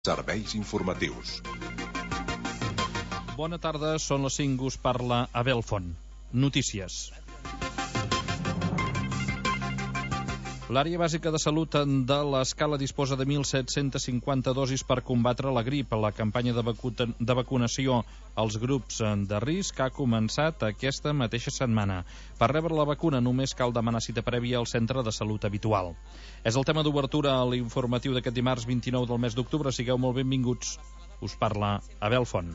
Serveis informatius. Bona tarda, són les 5, us parla Abel Font. Notícies. L'àrea bàsica de salut de l'Escala disposa de 1.750 dosis per combatre la grip. La campanya de vacunació als grups de risc ha començat aquesta mateixa setmana. Per rebre la vacuna només cal demanar cita prèvia al centre de salut habitual. És el tema d'obertura a l'informatiu d'aquest dimarts 29 del mes d'octubre. Sigueu molt benvinguts. Us parla Abel Font.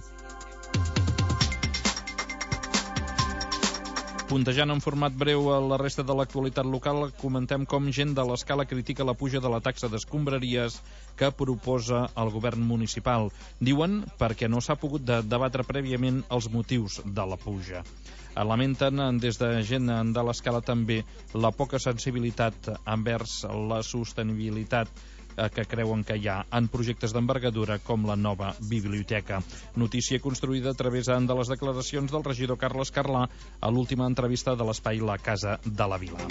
Puntejant en format breu a la resta de l'actualitat local, comentem com gent de l'Escala critica la puja de la taxa d'escombraries que proposa el govern municipal. Diuen perquè no s'ha pogut debatre prèviament els motius de la puja. Lamenten des de gent de l'Escala també la poca sensibilitat envers la sostenibilitat que creuen que hi ha en projectes d'envergadura com la nova biblioteca. Notícia construïda a través de les declaracions del regidor Carles Carlà a l'última entrevista de l'espai La Casa de la Vila.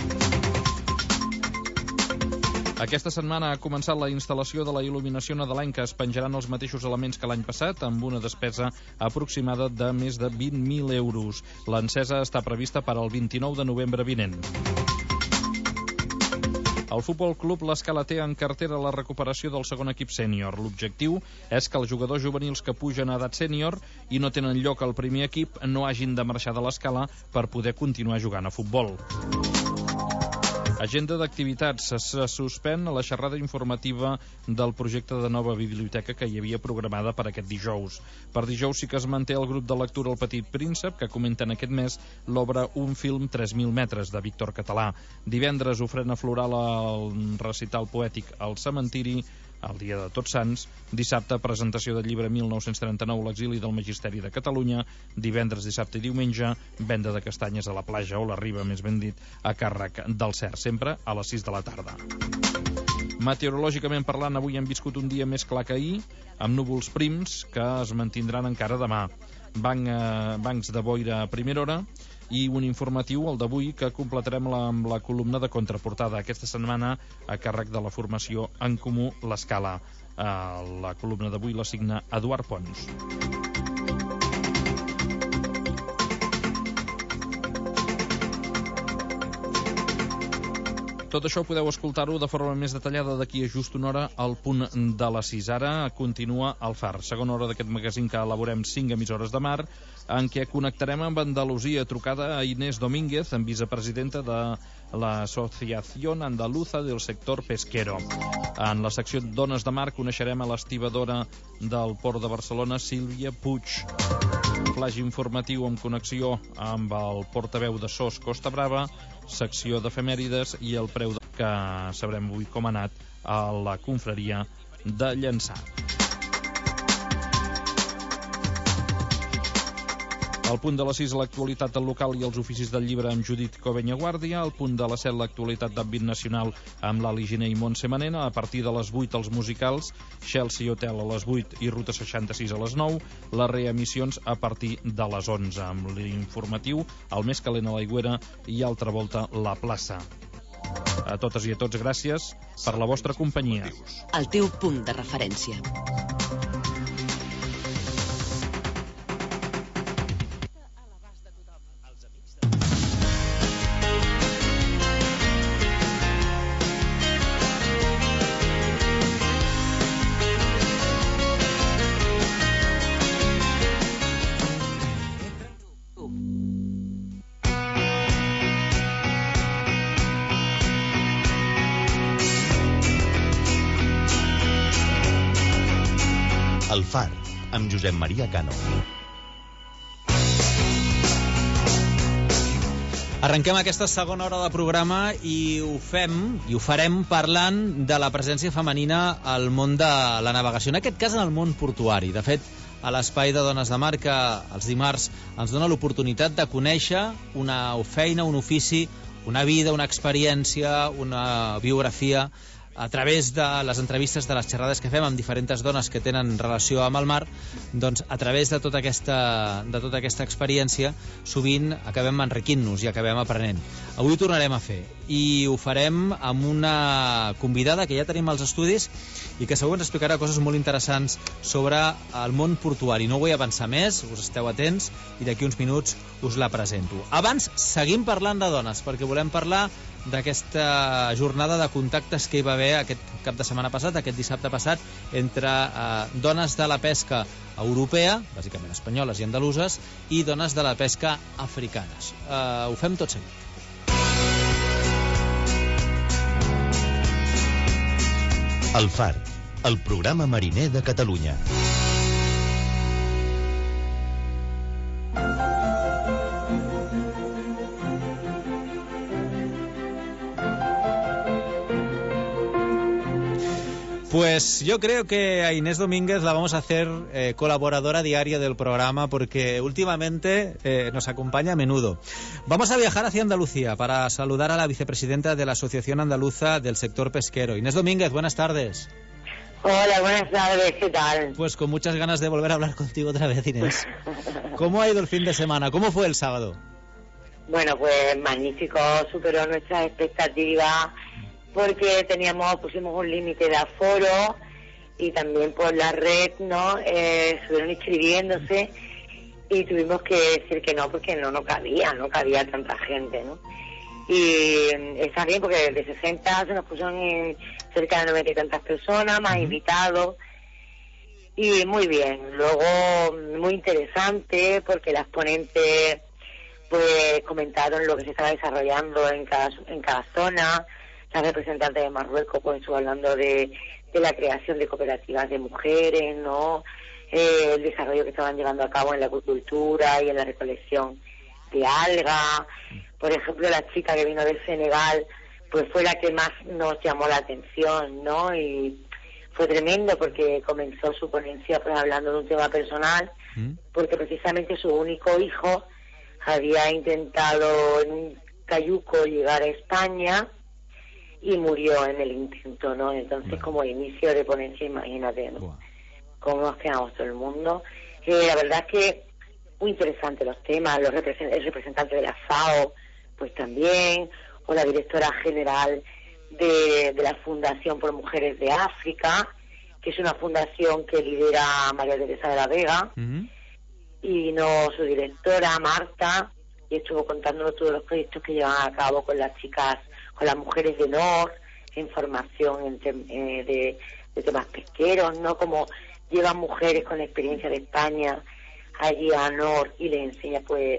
Aquesta setmana ha començat la instal·lació de la il·luminació nadalenca. Es penjaran els mateixos elements que l'any passat, amb una despesa aproximada de més de 20.000 euros. L'encesa està prevista per al 29 de novembre vinent. El Futbol Club l'Escala té en cartera la recuperació del segon equip sènior. L'objectiu és que els jugadors juvenils que pugen a edat sènior i no tenen lloc al primer equip no hagin de marxar de l'Escala per poder continuar jugant a futbol. Agenda d'activitats. Se suspèn la xerrada informativa del projecte de nova biblioteca que hi havia programada per aquest dijous. Per dijous sí que es manté el grup de lectura El Petit Príncep, que comenten aquest mes l'obra Un film 3.000 metres, de Víctor Català. Divendres, ofrena floral al recital poètic al cementiri, el dia de Tots Sants. Dissabte, presentació del llibre 1939, l'exili del Magisteri de Catalunya. Divendres, dissabte i diumenge, venda de castanyes a la platja, o la riba, més ben dit, a càrrec del CER, sempre a les 6 de la tarda. Meteorològicament parlant, avui hem viscut un dia més clar que ahir, amb núvols prims que es mantindran encara demà. Bancs de boira a primera hora i un informatiu, el d'avui, que completarem amb la columna de contraportada aquesta setmana a càrrec de la formació En Comú l'Escala. La columna d'avui la signa Eduard Pons. Tot això podeu escoltar-ho de forma més detallada d'aquí a just una hora al punt de les 6. Ara continua el Far, segona hora d'aquest magazín que elaborem 5 emissores de mar, en què connectarem amb Andalusia, trucada a Inés Domínguez, en vicepresidenta de l'Asociación Andaluza del Sector Pesquero. En la secció Dones de Mar coneixerem a l'estibadora del Port de Barcelona, Sílvia Puig. Flaix informatiu amb connexió amb el portaveu de SOS Costa Brava, secció d'efemèrides i el preu que sabrem avui com ha anat a la confraria de Llançà. Al punt de les 6, l'actualitat del local i els oficis del llibre amb Judit Covenya Guàrdia. Al punt de les 7, l'actualitat d'àmbit nacional amb l'Ali Giner i Montse Manena. A partir de les 8, els musicals, Chelsea Hotel a les 8 i Ruta 66 a les 9. Les reemissions a partir de les 11, amb l'informatiu, el més calent a l'Aigüera i altra volta la plaça. A totes i a tots, gràcies per la vostra companyia. El teu punt de referència. El Far, amb Josep Maria Cano. Arrenquem aquesta segona hora de programa i ho farem parlant de la presència femenina al món de la navegació, en aquest cas en el món portuari. De fet, a l'espai de Dones de Mar, que els dimarts ens dona l'oportunitat de conèixer una feina, un ofici, una vida, una experiència, una biografia a través de les entrevistes, de les xerrades que fem amb diferents dones que tenen relació amb el mar, doncs a través de tota aquesta experiència sovint acabem enriquint-nos i acabem aprenent. Avui ho tornarem a fer i ho farem amb una convidada que ja tenim als estudis i que segur ens explicarà coses molt interessants sobre el món portuari. No vull avançar més, us esteu atents i d'aquí uns minuts us la presento. Abans seguim parlant de dones, perquè volem parlar d'aquesta jornada de contactes que hi va haver aquest cap de setmana passat, aquest dissabte passat, entre dones de la pesca europea, bàsicament espanyoles i andaluses, i dones de la pesca africanes. Ho fem tot seguit. El Far, el programa mariner de Catalunya. Pues yo creo que a Inés Domínguez la vamos a hacer colaboradora diaria del programa porque últimamente nos acompaña a menudo. Vamos a viajar hacia Andalucía para saludar a la vicepresidenta de la Asociación Andaluza del Sector Pesquero. Inés Domínguez, buenas tardes. Hola, buenas tardes, ¿qué tal? Pues con muchas ganas de volver a hablar contigo otra vez, Inés. ¿Cómo ha ido el fin de semana? ¿Cómo fue el sábado? Bueno, pues magnífico, superó nuestras expectativas porque pusimos un límite de aforo y también por la red, ¿no? Estuvieron inscribiéndose y tuvimos que decir que no, porque no cabía tanta gente, ¿no? Y está bien porque de 60 se nos pusieron en cerca de 90 y tantas personas, más invitados, y muy bien. Luego, muy interesante porque las ponentes pues comentaron lo que se estaba desarrollando en cada zona. Las representantes de Marruecos pues estuvo hablando de la creación de cooperativas de mujeres, ¿no? El desarrollo que estaban llevando a cabo en la acuicultura y en la recolección de algas. Por ejemplo, la chica que vino de Senegal pues fue la que más nos llamó la atención, ¿no? Y fue tremendo porque comenzó su ponencia pues hablando de un tema personal, porque precisamente su único hijo había intentado en un cayuco llegar a España y murió en el intento, ¿no? Entonces, como inicio de ponencia, imagínate, ¿no? Cómo nos quedamos todo el mundo. La verdad es que muy interesante los temas, el representante de la FAO, pues también, o la directora general de la Fundación por Mujeres de África, que es una fundación que lidera María Teresa de la Vega, y no su directora, Marta, y estuvo contándonos todos los proyectos que llevan a cabo con las chicas, con las mujeres de NOR, en formación de temas pesqueros, ¿no? Como llevan mujeres con experiencia de España allí a NOR y les enseña pues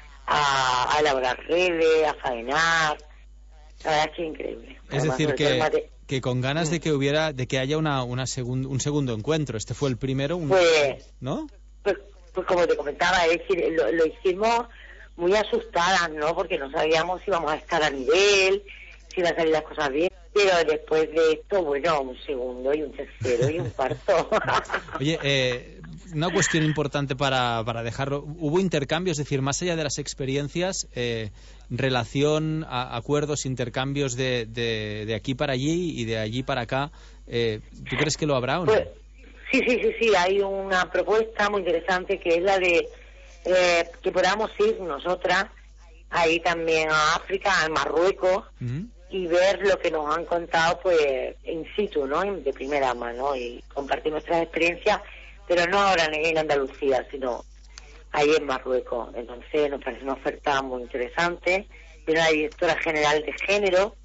a elaborar redes, a faenar. La verdad es que es increíble. Es decir, que con ganas de que haya un segundo encuentro. Este fue el primero, ¿no? Pues como te comentaba, es decir, lo hicimos muy asustadas, ¿no? Porque no sabíamos si íbamos a estar a nivel, si iban a salir las cosas bien. Pero después de esto, bueno, un segundo y un tercero y un cuarto. Oye, una cuestión importante para dejarlo. ¿Hubo intercambios? Es decir, más allá de las experiencias, relación, acuerdos, intercambios de aquí para allí y de allí para acá. ¿Tú crees que lo habrá o no? Pues, sí. Hay una propuesta muy interesante que es la de que podamos ir nosotras ahí también a África, a Marruecos, y ver lo que nos han contado pues in situ, ¿no? De primera mano, y compartir nuestras experiencias, pero no ahora en Andalucía, sino ahí en Marruecos. Entonces nos parece una oferta muy interesante. Viene la directora general de género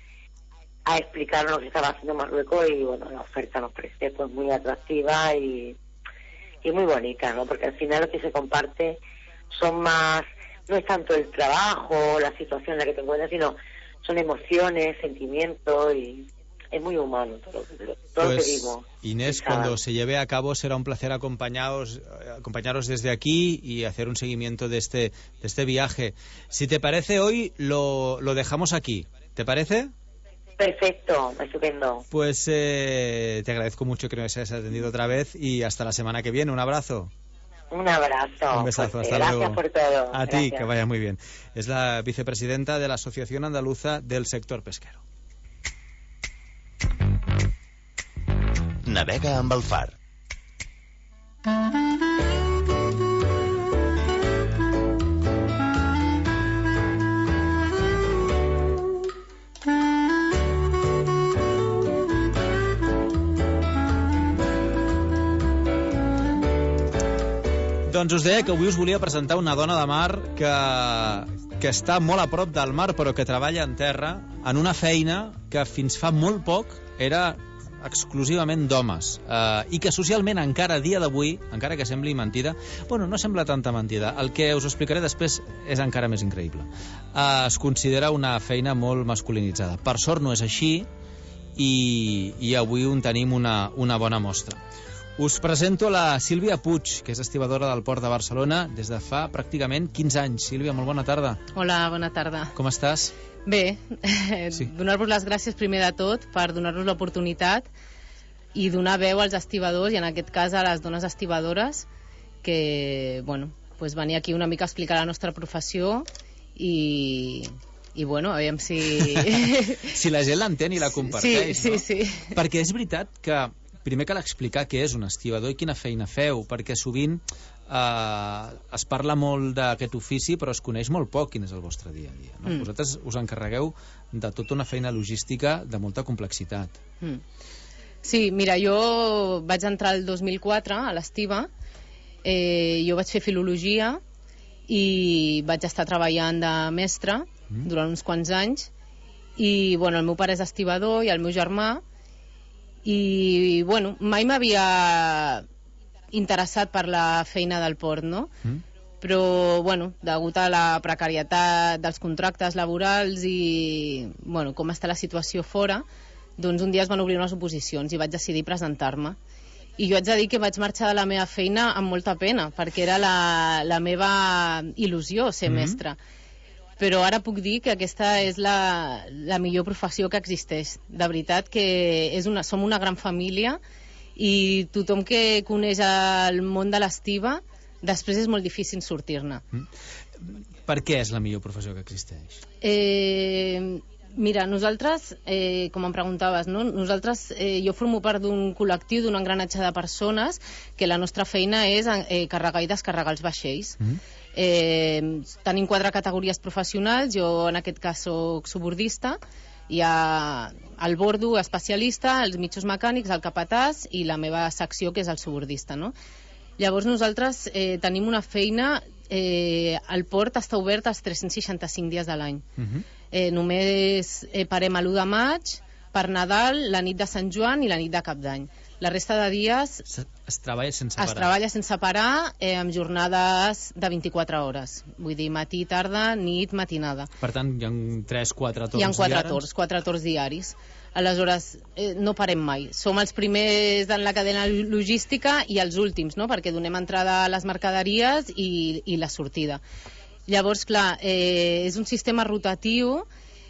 a explicarnos lo que estaba haciendo Marruecos, y bueno, la oferta nos parece pues muy atractiva y muy bonita, ¿no? Porque al final lo que se comparte son más, no es tanto el trabajo, la situación en la que te encuentras, sino son emociones, sentimientos, y es muy humano todo lo que vimos. Inés, cuando se lleve a cabo será un placer acompañaros desde aquí y hacer un seguimiento de este viaje. Si te parece, hoy lo dejamos aquí. ¿Te parece? Perfecto, estupendo. Pues te agradezco mucho que nos hayas atendido otra vez y hasta la semana que viene. Un abrazo. Un abrazo. Un besazo, hasta gracias luego. Por todo. A Gracias. ti, que vaya muy bien. Es la vicepresidenta de la Asociación Andaluza del Sector Pesquero. Navega amb el Far. Doncs us deia que avui us volia presentar una dona de mar que està molt a prop del mar, però que treballa en terra en una feina que fins fa molt poc era exclusivament d'homes, i que socialment encara a dia d'avui, encara que sembli mentida, bueno, no sembla tanta mentida, el que us explicaré després és encara més increïble. Es considera una feina molt masculinitzada. Per sort no és així, i avui en tenim una bona mostra. Us presento la Sílvia Puig, que és estibadora del Port de Barcelona des de fa pràcticament 15 anys. Sílvia, molt bona tarda. Hola, bona tarda. Com estàs? Bé, Sí. donar-vos les gràcies primer de tot per donar-nos l'oportunitat i donar veu als estibadors, i en aquest cas a les dones estibadores, que, bueno, pues venir aquí una mica a explicar la nostra professió i bueno, aviam si... Si la gent l'entén i la comparteix, sí, no? sí. Perquè és veritat que primer cal explicar què és un estibador i quina feina feu, perquè sovint es parla molt d'aquest ofici, però es coneix molt poc quin és el vostre dia a dia, no? Vosaltres us encarregueu de tota una feina logística de molta complexitat. Sí, mira, jo vaig entrar el 2004 a l'Estiva, jo vaig fer filologia i vaig estar treballant de mestre durant uns quants anys, i bueno, el meu pare és estibador i el meu germà, i bueno, mai m'havia interessat per la feina del port, no? Però bueno, degut a la precarietat dels contractes laborals i bueno, com està la situació fora, doncs un dia es van obrir unes oposicions i vaig decidir presentar-me. I jo haig de dir que vaig marxar de la meva feina amb molta pena, perquè era la meva il·lusió ser mestre. Però ara puc dir que aquesta és la millor professió que existeix. De veritat que som una gran família, i tothom que coneix el món de l'Estiva després és molt difícil sortir-ne. Per què és la millor professió que existeix? Mira, nosaltres, com em preguntaves, no? Jo formo part d'un col·lectiu, d'un engranatge de persones, que la nostra feina és carregar i descarregar els vaixells. Tenim 4 categories professionals. Jo en aquest cas soc subordista, hi ha el bordo especialista, els mitjos mecànics, el capatàs i la meva secció, que és el subordista, no? Llavors nosaltres tenim una feina, el port està obert els 365 dies de l'any. Només parem a l'1 de maig, per Nadal, la nit de Sant Joan i la nit de Cap d'Any. La resta de dies es treballa sense parar. Es treballa sense parar, amb jornades de 24 hores. Vull dir, matí, tarda, nit, matinada. Per tant, hi ha 3-4 torns diaris? Hi ha 4 torns diaris. Aleshores, no parem mai. Som els primers en la cadena logística i els últims, no? Perquè donem entrada a les mercaderies i la sortida. Llavors, clar, és un sistema rotatiu,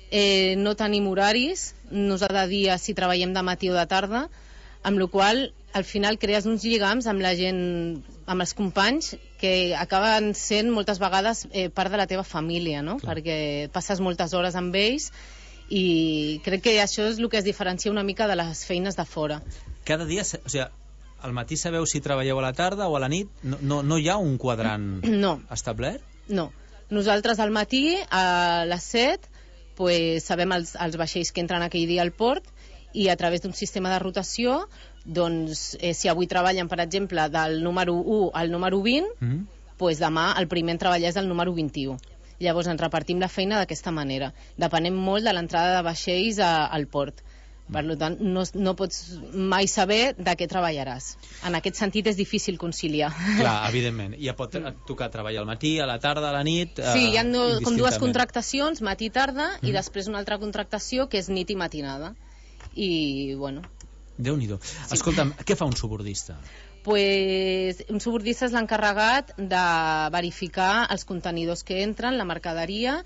no tenim horaris, no s'ha de dir si treballem de matí o de tarda, amb la qual al final crees uns lligams amb la gent, amb els companys, que acaben sent moltes vegades part de la teva família, no? Clar. Perquè passes moltes hores amb ells, i crec que això és el que es diferencia una mica de les feines de fora. Cada dia, o sigui, al matí sabeu si treballeu a la tarda o a la nit? No hi ha un quadrant establert? No. Nosaltres al matí, a les 7, pues, sabem els vaixells que entren aquell dia al port, i a través d'un sistema de rotació, doncs, si avui treballen, per exemple, del número 1 al número 20, pues demà el primer en treballar és el número 21. Llavors ens repartim la feina d'aquesta manera. Depenem molt de l'entrada de vaixells al port. Per tant, no pots mai saber de què treballaràs. En aquest sentit és difícil conciliar. Clar, evidentment. Ja pot tocar treballar al matí, a la tarda, a la nit... Sí, hi ha com 2 contractacions, matí-tarda, i després una altra contractació que és nit i matinada. I, bueno... Déu-n'hi-do. Escolta'm, què fa un subordista? Pues, un subordista és l'encarregat de verificar els contenidors que entren, la mercaderia,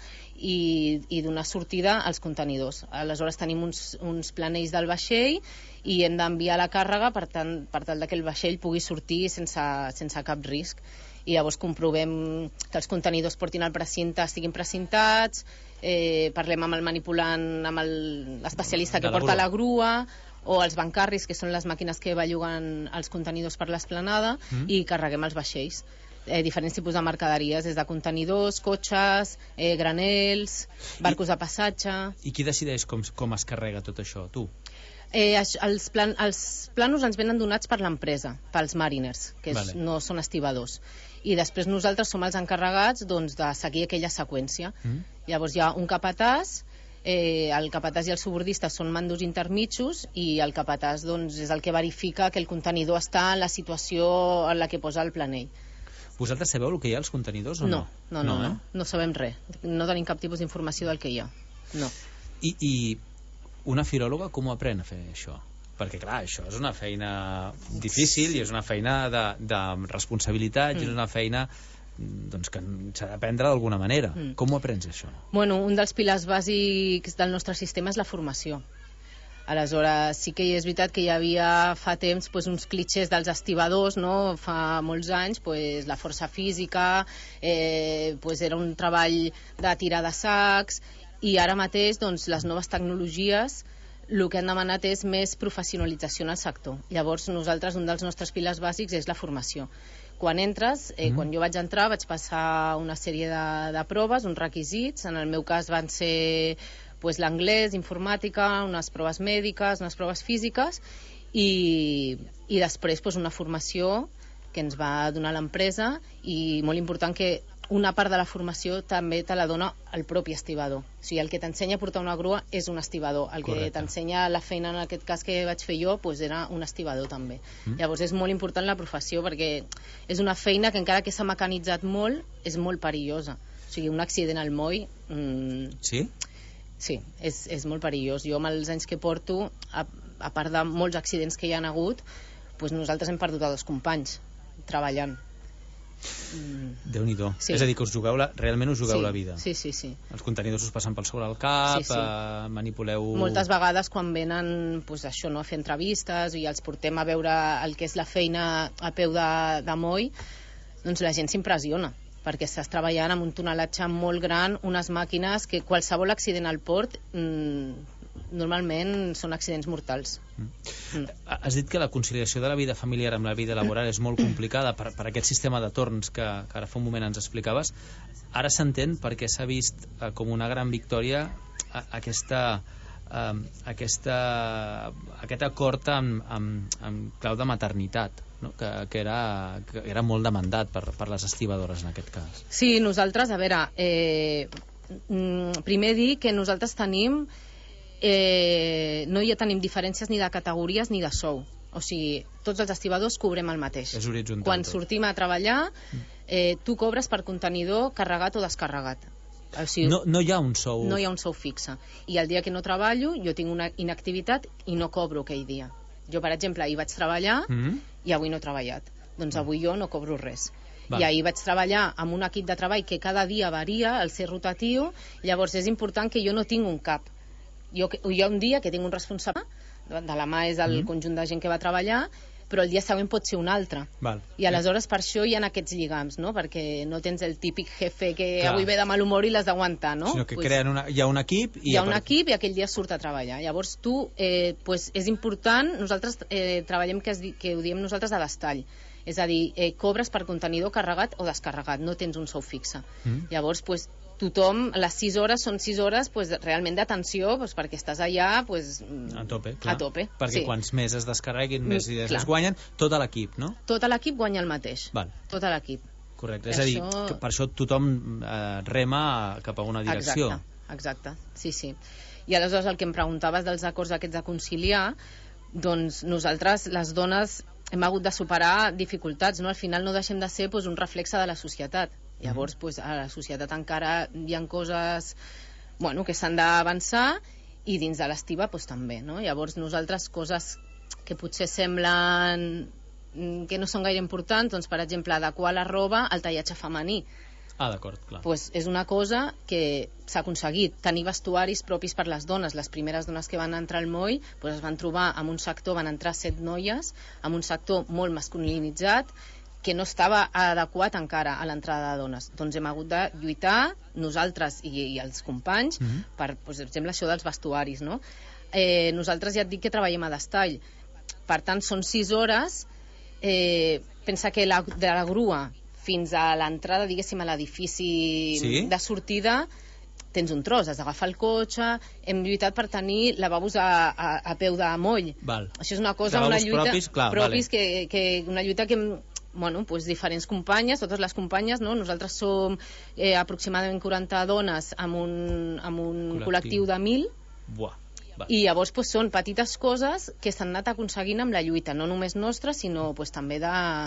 i donar sortida als contenidors. Aleshores tenim uns planells del vaixell i hem d'enviar la càrrega per tal que el vaixell pugui sortir sense cap risc. I llavors comprovem que els contenidors portin al precinte, estiguin precintats, parlem amb el manipulant, amb l'especialista que porta la grua, o els bancarris, que són les màquines que belluguen els contenidors per l'esplanada, i carreguem els vaixells. Diferents tipus de mercaderies, des de contenidors, cotxes, granels, barcos de passatge... I qui decideix com es carrega tot això? Tu? Els planos ens venen donats per l'empresa, pels mariners, que no són estibadors. I després nosaltres som els encarregats doncs, de seguir aquella seqüència. Llavors hi ha un capatàs, el capatàs i el subordista són mandos intermitjos i el capatàs doncs, és el que verifica que el contenidor està en la situació en la que posa el planell. Vosaltres sabeu el que hi ha als contenidors o no? No sabem res. No tenim cap tipus d'informació del que hi ha. No. I una filòloga com ho aprèn a fer això? Perquè clar, això és una feina difícil i és una feina de responsabilitat i és una feina doncs, que s'ha d'aprendre d'alguna manera. Com ho aprens, això? Bueno, un dels pilars bàsics del nostre sistema és la formació. Aleshores, sí que és veritat que hi havia fa temps pues, uns clitxers dels estibadors, no? Fa molts anys, pues, la força física, pues, era un treball de tirar de sacs, i ara mateix doncs, les noves tecnologies el que han demanat és més professionalització en el sector. Llavors, nosaltres, un dels nostres pilars bàsics és la formació. Quan entres, quan jo vaig entrar, vaig passar una sèrie de proves, uns requisits. En el meu cas van ser pues, l'anglès, informàtica, unes proves mèdiques, unes proves físiques i després pues, una formació que ens va donar l'empresa i molt important que una part de la formació també te la dona el propi estibador. O sigui, el que t'ensenya a portar una grua és un estibador. El que t'ensenya la feina, en aquest cas que vaig fer jo, pues era un estibador també. Llavors és molt important la professió perquè és una feina que encara que s'ha mecanitzat molt, és molt perillosa. O sigui, un accident al moll... Sí? Sí, és molt perillós. Jo amb els anys que porto, a part de molts accidents que hi ha hagut, pues nosaltres hem perdut a 2 companys treballant. Déu-n'hi-do. És a dir, que realment us jugueu la vida. Sí. Els contenidors us passen pel sobre el cap, manipuleu... Moltes vegades quan venen pues, això, no, a fer entrevistes i els portem a veure el que és la feina a peu de moll, doncs la gent s'impressiona perquè estàs treballant amb un tonelatge molt gran, unes màquines que qualsevol accident al port normalment són accidents mortals. Has dit que la conciliació de la vida familiar amb la vida laboral és molt complicada per aquest sistema de torns que ara fa un moment ens explicaves. Ara s'entén perquè s'ha vist com una gran victòria aquest acord amb clau de maternitat, no? que era molt demandat per les estibadores en aquest cas. Sí, nosaltres, a veure, primer dir que nosaltres tenim no hi tenim diferències ni de categories ni de sou. O sigui, tots els estibadors cobrem el mateix. És horitzontal. Quan sortim a treballar, tu cobres per contenidor carregat o descarregat. O sigui, no hi ha un sou. No hi ha un sou fixe. I el dia que no treballo, jo tinc una inactivitat i no cobro aquell dia. Jo, per exemple, ahir vaig treballar i avui no he treballat. Doncs avui jo no cobro res. I ahir vaig treballar amb un equip de treball que cada dia varia, el ser rotatiu, llavors és important que jo no tinc un cap. Hi ha un dia que tinc un responsable, de la mà és el conjunt de gent que va treballar, però el dia següent pot ser un altre. I aleshores per això hi ha aquests lligams, no? Perquè no tens el típic jefe que avui ve de mal humor i l'has d'aguantar, no? Sinó que hi ha un equip i aquell dia surt a treballar. Llavors tu, és important, nosaltres treballem que ho diem nosaltres a destall. És a dir, cobres per contenidor carregat o descarregat, no tens un sou fixe. Llavors, tothom, les 6 hores són 6 hores realment d'atenció perquè estàs allà a tope, clar. A tope, perquè quants més es descarreguin, més idees es guanyen, tot l'equip, no? Tot l'equip guanya el mateix. Tot l'equip. Correcte, és a dir, que per això tothom rema cap a una direcció. Exacte, sí. I aleshores el que em preguntaves dels acords aquests de conciliar, doncs nosaltres, les dones, hem hagut de superar dificultats, no? Al final no deixem de ser un reflexe de la societat. Llavors, a la societat encara hi ha coses que s'han d'avançar i dins de l'estiva també, no? Llavors nosaltres coses que potser semblen que no són gaire importants, doncs per exemple adequar la roba al tallatge femení. D'acord, clar. És una cosa que s'ha aconseguit, tenir vestuaris propis per les dones. Les primeres dones que van entrar al moll es van trobar en un sector, van entrar 7 noies, en un sector molt masculinitzat, que no estava adequat encara a l'entrada de dones. Doncs hem hagut de lluitar nosaltres i els companys per, per exemple, això dels vestuaris, no? Nosaltres ja et dic que treballem a destall. Per tant, són 6 hores. Pensa que de la grua fins a l'entrada, diguéssim, a l'edifici de sortida tens un tros, has d'agafar el cotxe. Hem lluitat per tenir lavabos a peu de moll. Val. Això és una cosa, Lavabos una lluita propis, clar, propis vale. una lluita que bueno, pues diferents companyes, totes les companyes, no? Nosaltres som aproximadament 40 dones amb un col·lectiu de 1.000. Buah. Va. I llavors pues, són petites coses que s'han anat aconseguint amb la lluita, no només nostra, sinó pues, també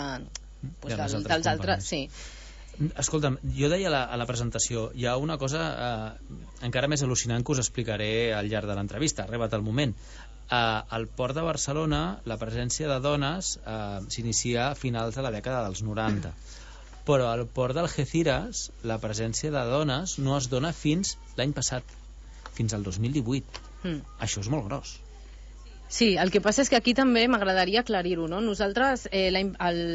dels altres. Sí. Escolta'm, jo deia a la presentació, hi ha una cosa encara més al·lucinant que us explicaré al llarg de l'entrevista, arribat el moment. Al Port de Barcelona la presència de dones s'inicia a finals de la dècada dels 90, però al Port d'Algeciras la presència de dones no es dona fins l'any passat, fins al 2018. Això és molt gros. Sí, el que passa és que aquí també m'agradaria aclarir-ho, no? Nosaltres, el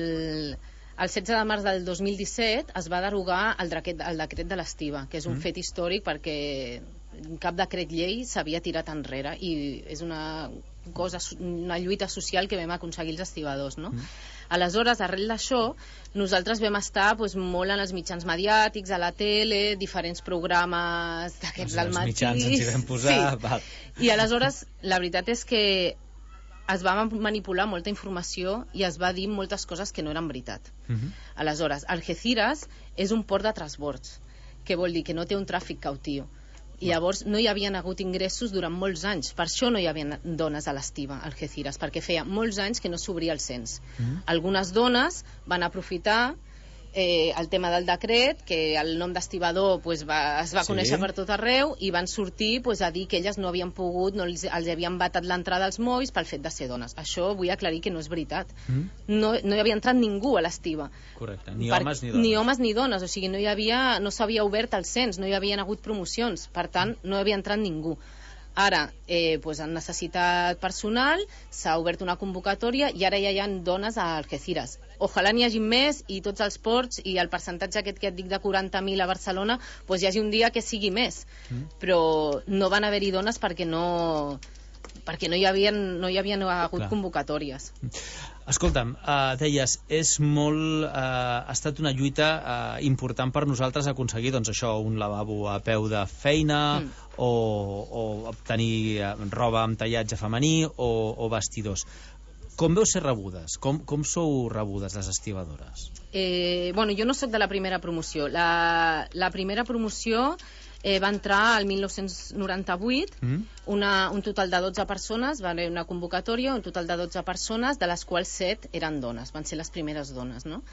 16 de març del 2017 es va derogar el decret de l'estiva, que és un fet històric perquè cap decret llei s'havia tirat enrere i és una lluita social que vam aconseguir els estibadors, no? Aleshores, arrel d'això, nosaltres vam estar molt en els mitjans mediàtics, a la tele, diferents programes d'aquests del matí. Els mitjans ens hi vam posar. Sí. Val. I aleshores, la veritat és que es va manipular molta informació i es va dir moltes coses que no eren veritat. Aleshores, Algeciras és un port de transbords, que vol dir que no té un tràfic cautiu. I llavors no hi havien hagut ingressos durant molts anys, per això no hi havia dones a l'estiva a Algeciras, perquè feia molts anys que no s'obria el cens. Algunes dones van aprofitar el tema del decret, que el nom d'estibador es va conèixer per tot arreu, i van sortir a dir que elles no havien pogut, no els havien batat l'entrada als molls pel fet de ser dones. Això vull aclarir que no és veritat. No hi havia entrat ningú a l'estiva. Correcte, ni homes ni dones. Ni homes ni dones, o sigui, no s'havia obert el cens, no hi havien hagut promocions, per tant, no hi havia entrat ningú. Ara han necessitat personal, s'ha obert una convocatòria i ara ja hi ha dones a Algeciras. Ojalà n'hi hagi més i tots els ports i el percentatge aquest que et dic de 40.000 a Barcelona hi hagi un dia que sigui més, però no van haver-hi dones perquè no hi havien hagut convocatòries. Escolta'm, deies, ha estat una lluita important per nosaltres aconseguir això, un lavabo a peu de feina o obtenir roba amb tallatge femení o vestidors. Com veu ser rebudes? Com sou rebudes les estibadores? Jo no sóc de la primera promoció. La primera promoció va entrar al 1998, un total de 12 persones, va haver una convocatòria, un total de 12 persones, de les quals 7 eren dones, van ser les primeres dones, no?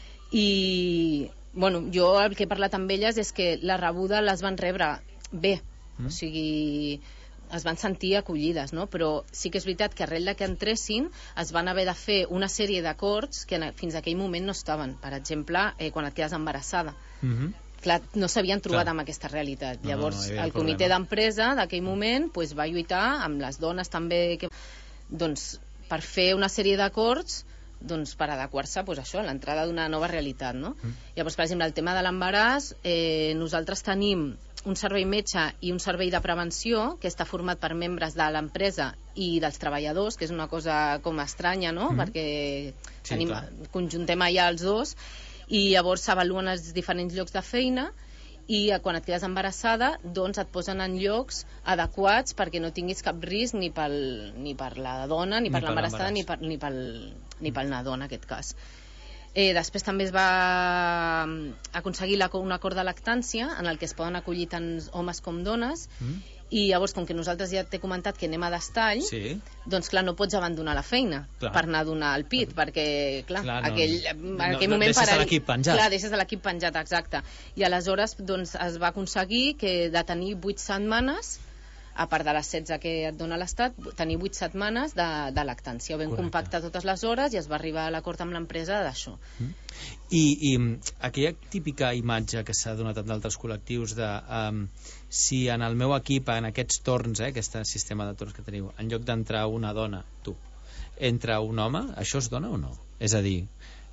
I, jo el que he parlat amb elles és que la rebuda les van rebre bé, o sigui, es van sentir acollides, no? Però sí que és veritat que arrel de que entressin es van haver de fer una sèrie d'acords que fins a aquell moment no estaven. Per exemple, quan et quedes embarassada. Clar, no s'havien trobat amb aquesta realitat. Llavors, el comitè d'empresa d'aquell moment va lluitar amb les dones també per fer una sèrie d'acords per adequar-se a l'entrada d'una nova realitat, no? Llavors, per exemple, el tema de l'embaràs, nosaltres tenim un servei metge i un servei de prevenció que està format per membres de l'empresa i dels treballadors, que és una cosa com estranya, no? Perquè conjuntem allà els dos, i llavors s'avaluen els diferents llocs de feina i quan et quedes embarassada et posen en llocs adequats perquè no tinguis cap risc ni per la dona, ni per l'embarassada, ni pel nadó en aquest cas. Després també es va aconseguir un acord de lactància en el que es poden acollir tant homes com dones, i llavors, com que nosaltres ja t'he comentat que anem a destall, doncs clar, no pots abandonar la feina per anar a donar el pit, perquè clar, en aquell moment deixes l'equip penjat. Clar, deixes l'equip penjat, exacte. I aleshores es va aconseguir que de tenir 8 setmanes, a part de les 16 que et dona l'Estat, tenir 8 setmanes de lactància. Ho vam compactar totes les hores i es va arribar a l'acord amb l'empresa d'això. I aquella típica imatge que s'ha donat en d'altres col·lectius de si en el meu equip, en aquests torns, aquest sistema de torns que teniu, en lloc d'entrar una dona, tu, entra un home, això es dona o no? És a dir,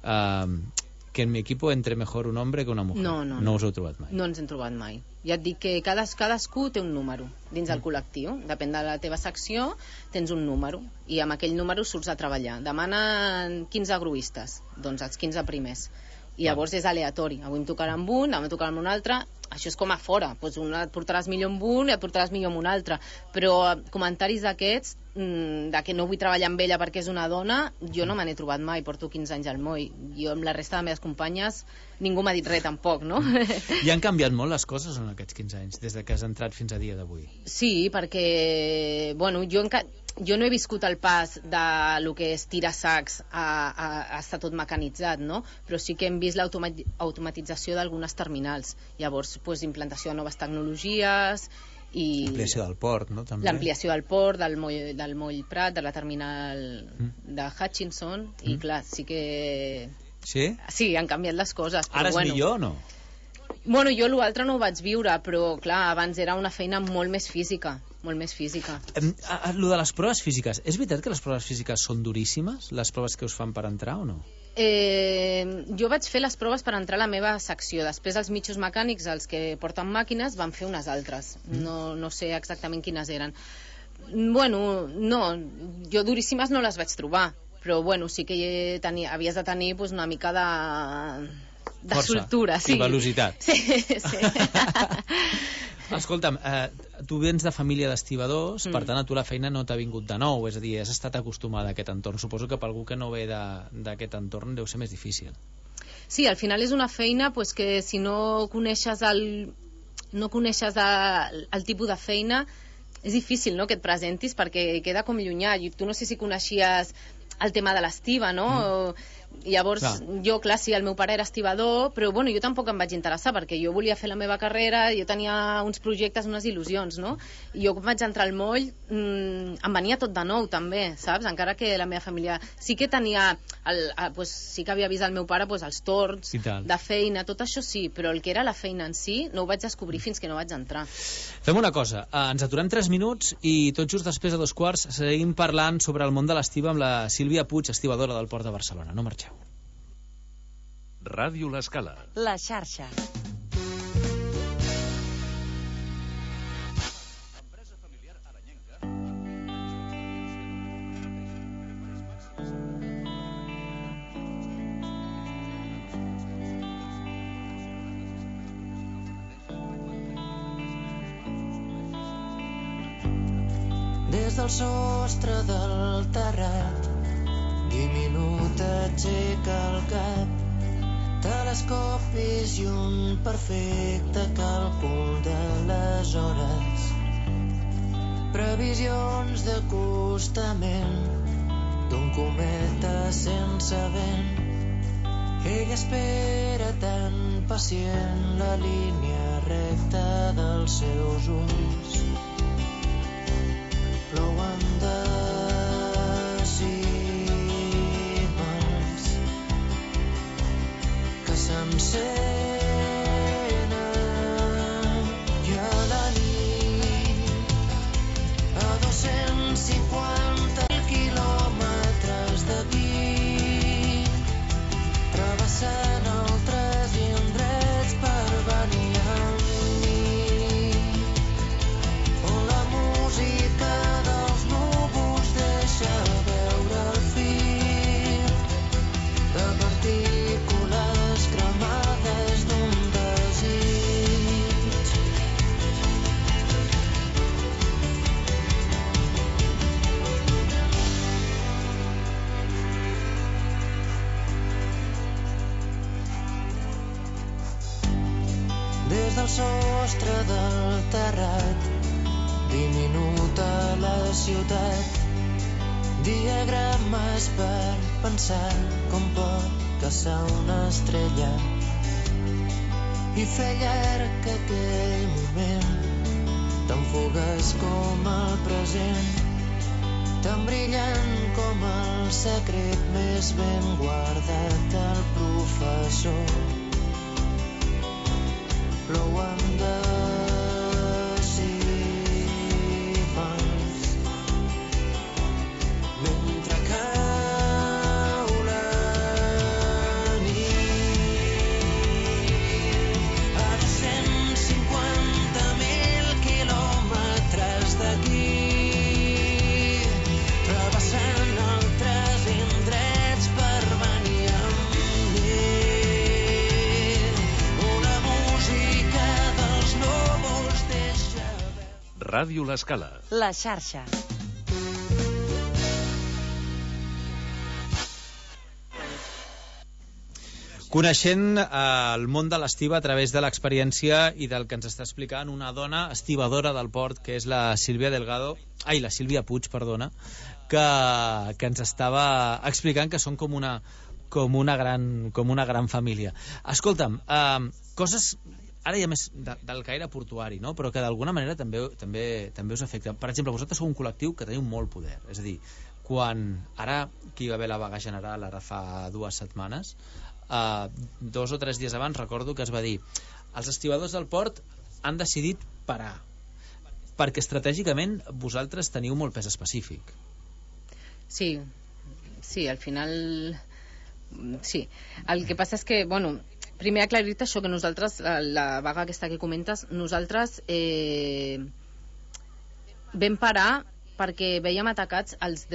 que en mi equipo entre mejor un hombre que una mujer. No us heu trobat mai. No ens hem trobat mai. Ja et dic que cadascú té un número dins del col·lectiu. Depèn de la teva secció, tens un número. I amb aquell número surts a treballar. Demanen 15 gruistes. Doncs els 15 primers. i llavors és aleatori, avui em tocarà amb un, demà em tocarà amb un altre. Això és com a fora, doncs et portaràs millor amb un i et portaràs millor amb un altre, però comentaris d'aquests de que no vull treballar amb ella perquè és una dona, jo no me n'he trobat mai, porto 15 anys al moll. Jo amb la resta de les meves companyes ningú m'ha dit res tampoc, no? I han canviat molt les coses en aquests 15 anys, des de que has entrat fins a dia d'avui? Sí, perquè bueno, jo no he viscut el pas de lo que és tirar sacs a estar tot mecanitzat, no? Però sí que hem vist l'automatització d'algunes terminals. Llavors, implantació de noves tecnologies i l'ampliació del port, no? També. L'ampliació del port, del moll Prat, de la terminal de Hutchinson, i clar, sí que... Sí? Sí, han canviat les coses. Però, ara és millor o no? Bueno, jo l'altre no ho vaig viure, però clar, abans era una feina molt més física. Molt més física. Lo de les proves físiques, és veritat que les proves físiques són duríssimes? Les proves que us fan per entrar o no? Jo vaig fer les proves per entrar a la meva secció. Després els mitjos mecànics, els que porten màquines, van fer unes altres. No sé exactament quines eren. Bueno, no, jo duríssimes no les vaig trobar, però bueno, sí que havies de tenir una mica de soltura. Sí. I velocitat. Sí, sí. Escolta'm, tu vens de família d'estibadors, per tant a tu la feina no t'ha vingut de nou, és a dir, has estat acostumada a aquest entorn. Suposo que per algú que no ve d'aquest entorn deu ser més difícil. Sí, al final és una feina que si no coneixes el tipus de feina és difícil, no?, que et presentis perquè queda com llunyà. Tu no sé si coneixies el tema de l'estiva, no? Llavors, jo, clar, sí, el meu pare era estibador, però bueno, jo tampoc em vaig interessar perquè jo volia fer la meva carrera, jo tenia uns projectes, unes il·lusions, no? I jo quan vaig entrar al moll em venia tot de nou també, saps? Encara que la meva família sí que tenia sí que havia vist el meu pare els torns de feina, tot això sí, però el que era la feina en si no ho vaig descobrir fins que no vaig entrar. Fem una cosa, ens aturem 3 minuts i tot just després de 2:15 seguim parlant sobre el món de l'estiva amb la Sílvia Puig, estibadora del Port de Barcelona. No marxeu. Ràdio L'Escala. La xarxa. Des del sostre del terrat, diminuta aixeca el cap, telescopis i un perfecte càlcul de les hores, previsions d'acostament d'un cometa sense vent. Ella espera tan pacient la línia recta dels seus ulls. Plouen decimals que s'encenen i a la nit a 250 quilòmetres d'aquí travessant altres indrets per venir amb mi, on la música veure el fil de partícules cremades d'un desig. Des del sostre del terrat, diminuta la ciutat, diagrames per pensar com pot caçar una estrella i fer llarg aquell moment tan fugaç com el present, tan brillant com el secret més ben guardat del professor. Plouen per venir Ràdio L'Escala. La xarxa. Coneixent el món de l'estiva a través de l'experiència i del que ens està explicant una dona estibadora del port, que és la Sílvia Puig, que ens estava explicant que són com una gran família. Escolta'm, coses ara ja més del caire portuari, no? Però que d'alguna manera també us afecta. Per exemple, vosaltres sou un col·lectiu que teniu molt poder. És a dir, quan ara que hi va haver la vaga general ara fa 2 setmanes, 2 o 3 dies abans recordo que es va dir els estibadors del port han decidit parar perquè estratègicament vosaltres teniu molt pes específic. Sí, al final sí. El que passa és que, bueno, primer aclarir-te això, que nosaltres, la vaga aquesta que comentes, nosaltres vam parar perquè veiem atacats els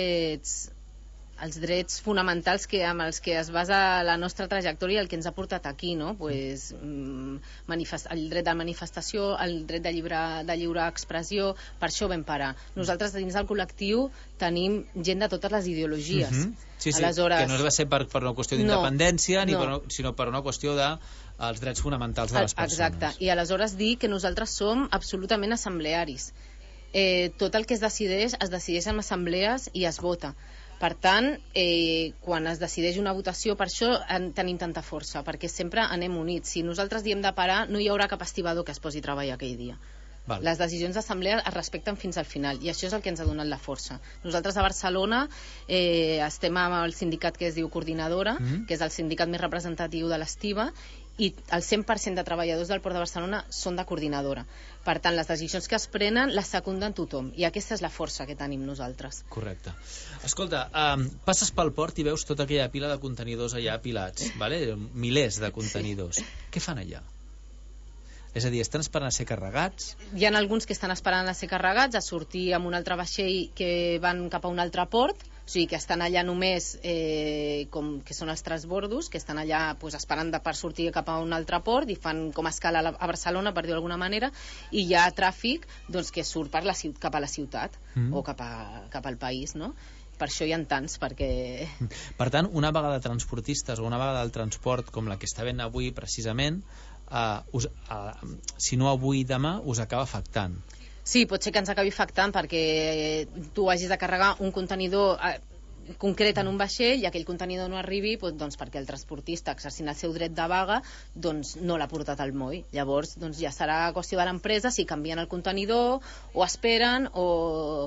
drets fonamentals amb els que es basa la nostra trajectòria, el que ens ha portat aquí, no? Pues, el dret de manifestació, el dret de lliure expressió, per això vam parar. Nosaltres dins del col·lectiu tenim gent de totes les ideologies. Sí, aleshores, que no va ser per una qüestió d'independència, sinó per una qüestió dels drets fonamentals de les persones. Exacte, i aleshores dir que nosaltres som absolutament assemblearis. Tot el que es decideix en assemblees i es vota. Per tant, quan es decideix una votació, per això tenim tanta força, perquè sempre anem units. Si nosaltres diem de parar, no hi haurà cap estibador que es posi a treballar aquell dia. Les decisions d'assemblea es respecten fins al final, i això és el que ens ha donat la força. Nosaltres a Barcelona estem amb el sindicat que es diu Coordinadora, que és el sindicat més representatiu de l'estiva, i el 100% de treballadors del Port de Barcelona són de Coordinadora. Per tant, les decisions que es prenen les secunden tothom, i aquesta és la força que tenim nosaltres. Correcte. Escolta, passes pel port i veus tota aquella pila de contenidors allà apilats, vale? Milers de contenidors. Què fan allà? És a dir, estan esperant a ser carregats? Hi ha alguns que estan esperant a ser carregats, a sortir amb un altre vaixell que van cap a un altre port, o sigui que estan allà només que són els transbordos, que estan allà esperant per sortir cap a un altre port i fan com a escala a Barcelona, per dir-ho d'alguna manera, i hi ha tràfic que surt cap a la ciutat o cap al país, no? Per això hi ha tants, perquè... Per tant, una vaga de transportistes o una vaga del transport com la que està havent avui precisament, si no avui demà, us acaba afectant. Sí, pot ser que ens acabi afectant perquè tu hagis de carregar un contenidor concret en un vaixell i aquell contenidor no arribi perquè el transportista, exercint el seu dret de vaga, no l'ha portat al moll. Llavors ja serà qüestió de l'empresa si canvien el contenidor o esperen o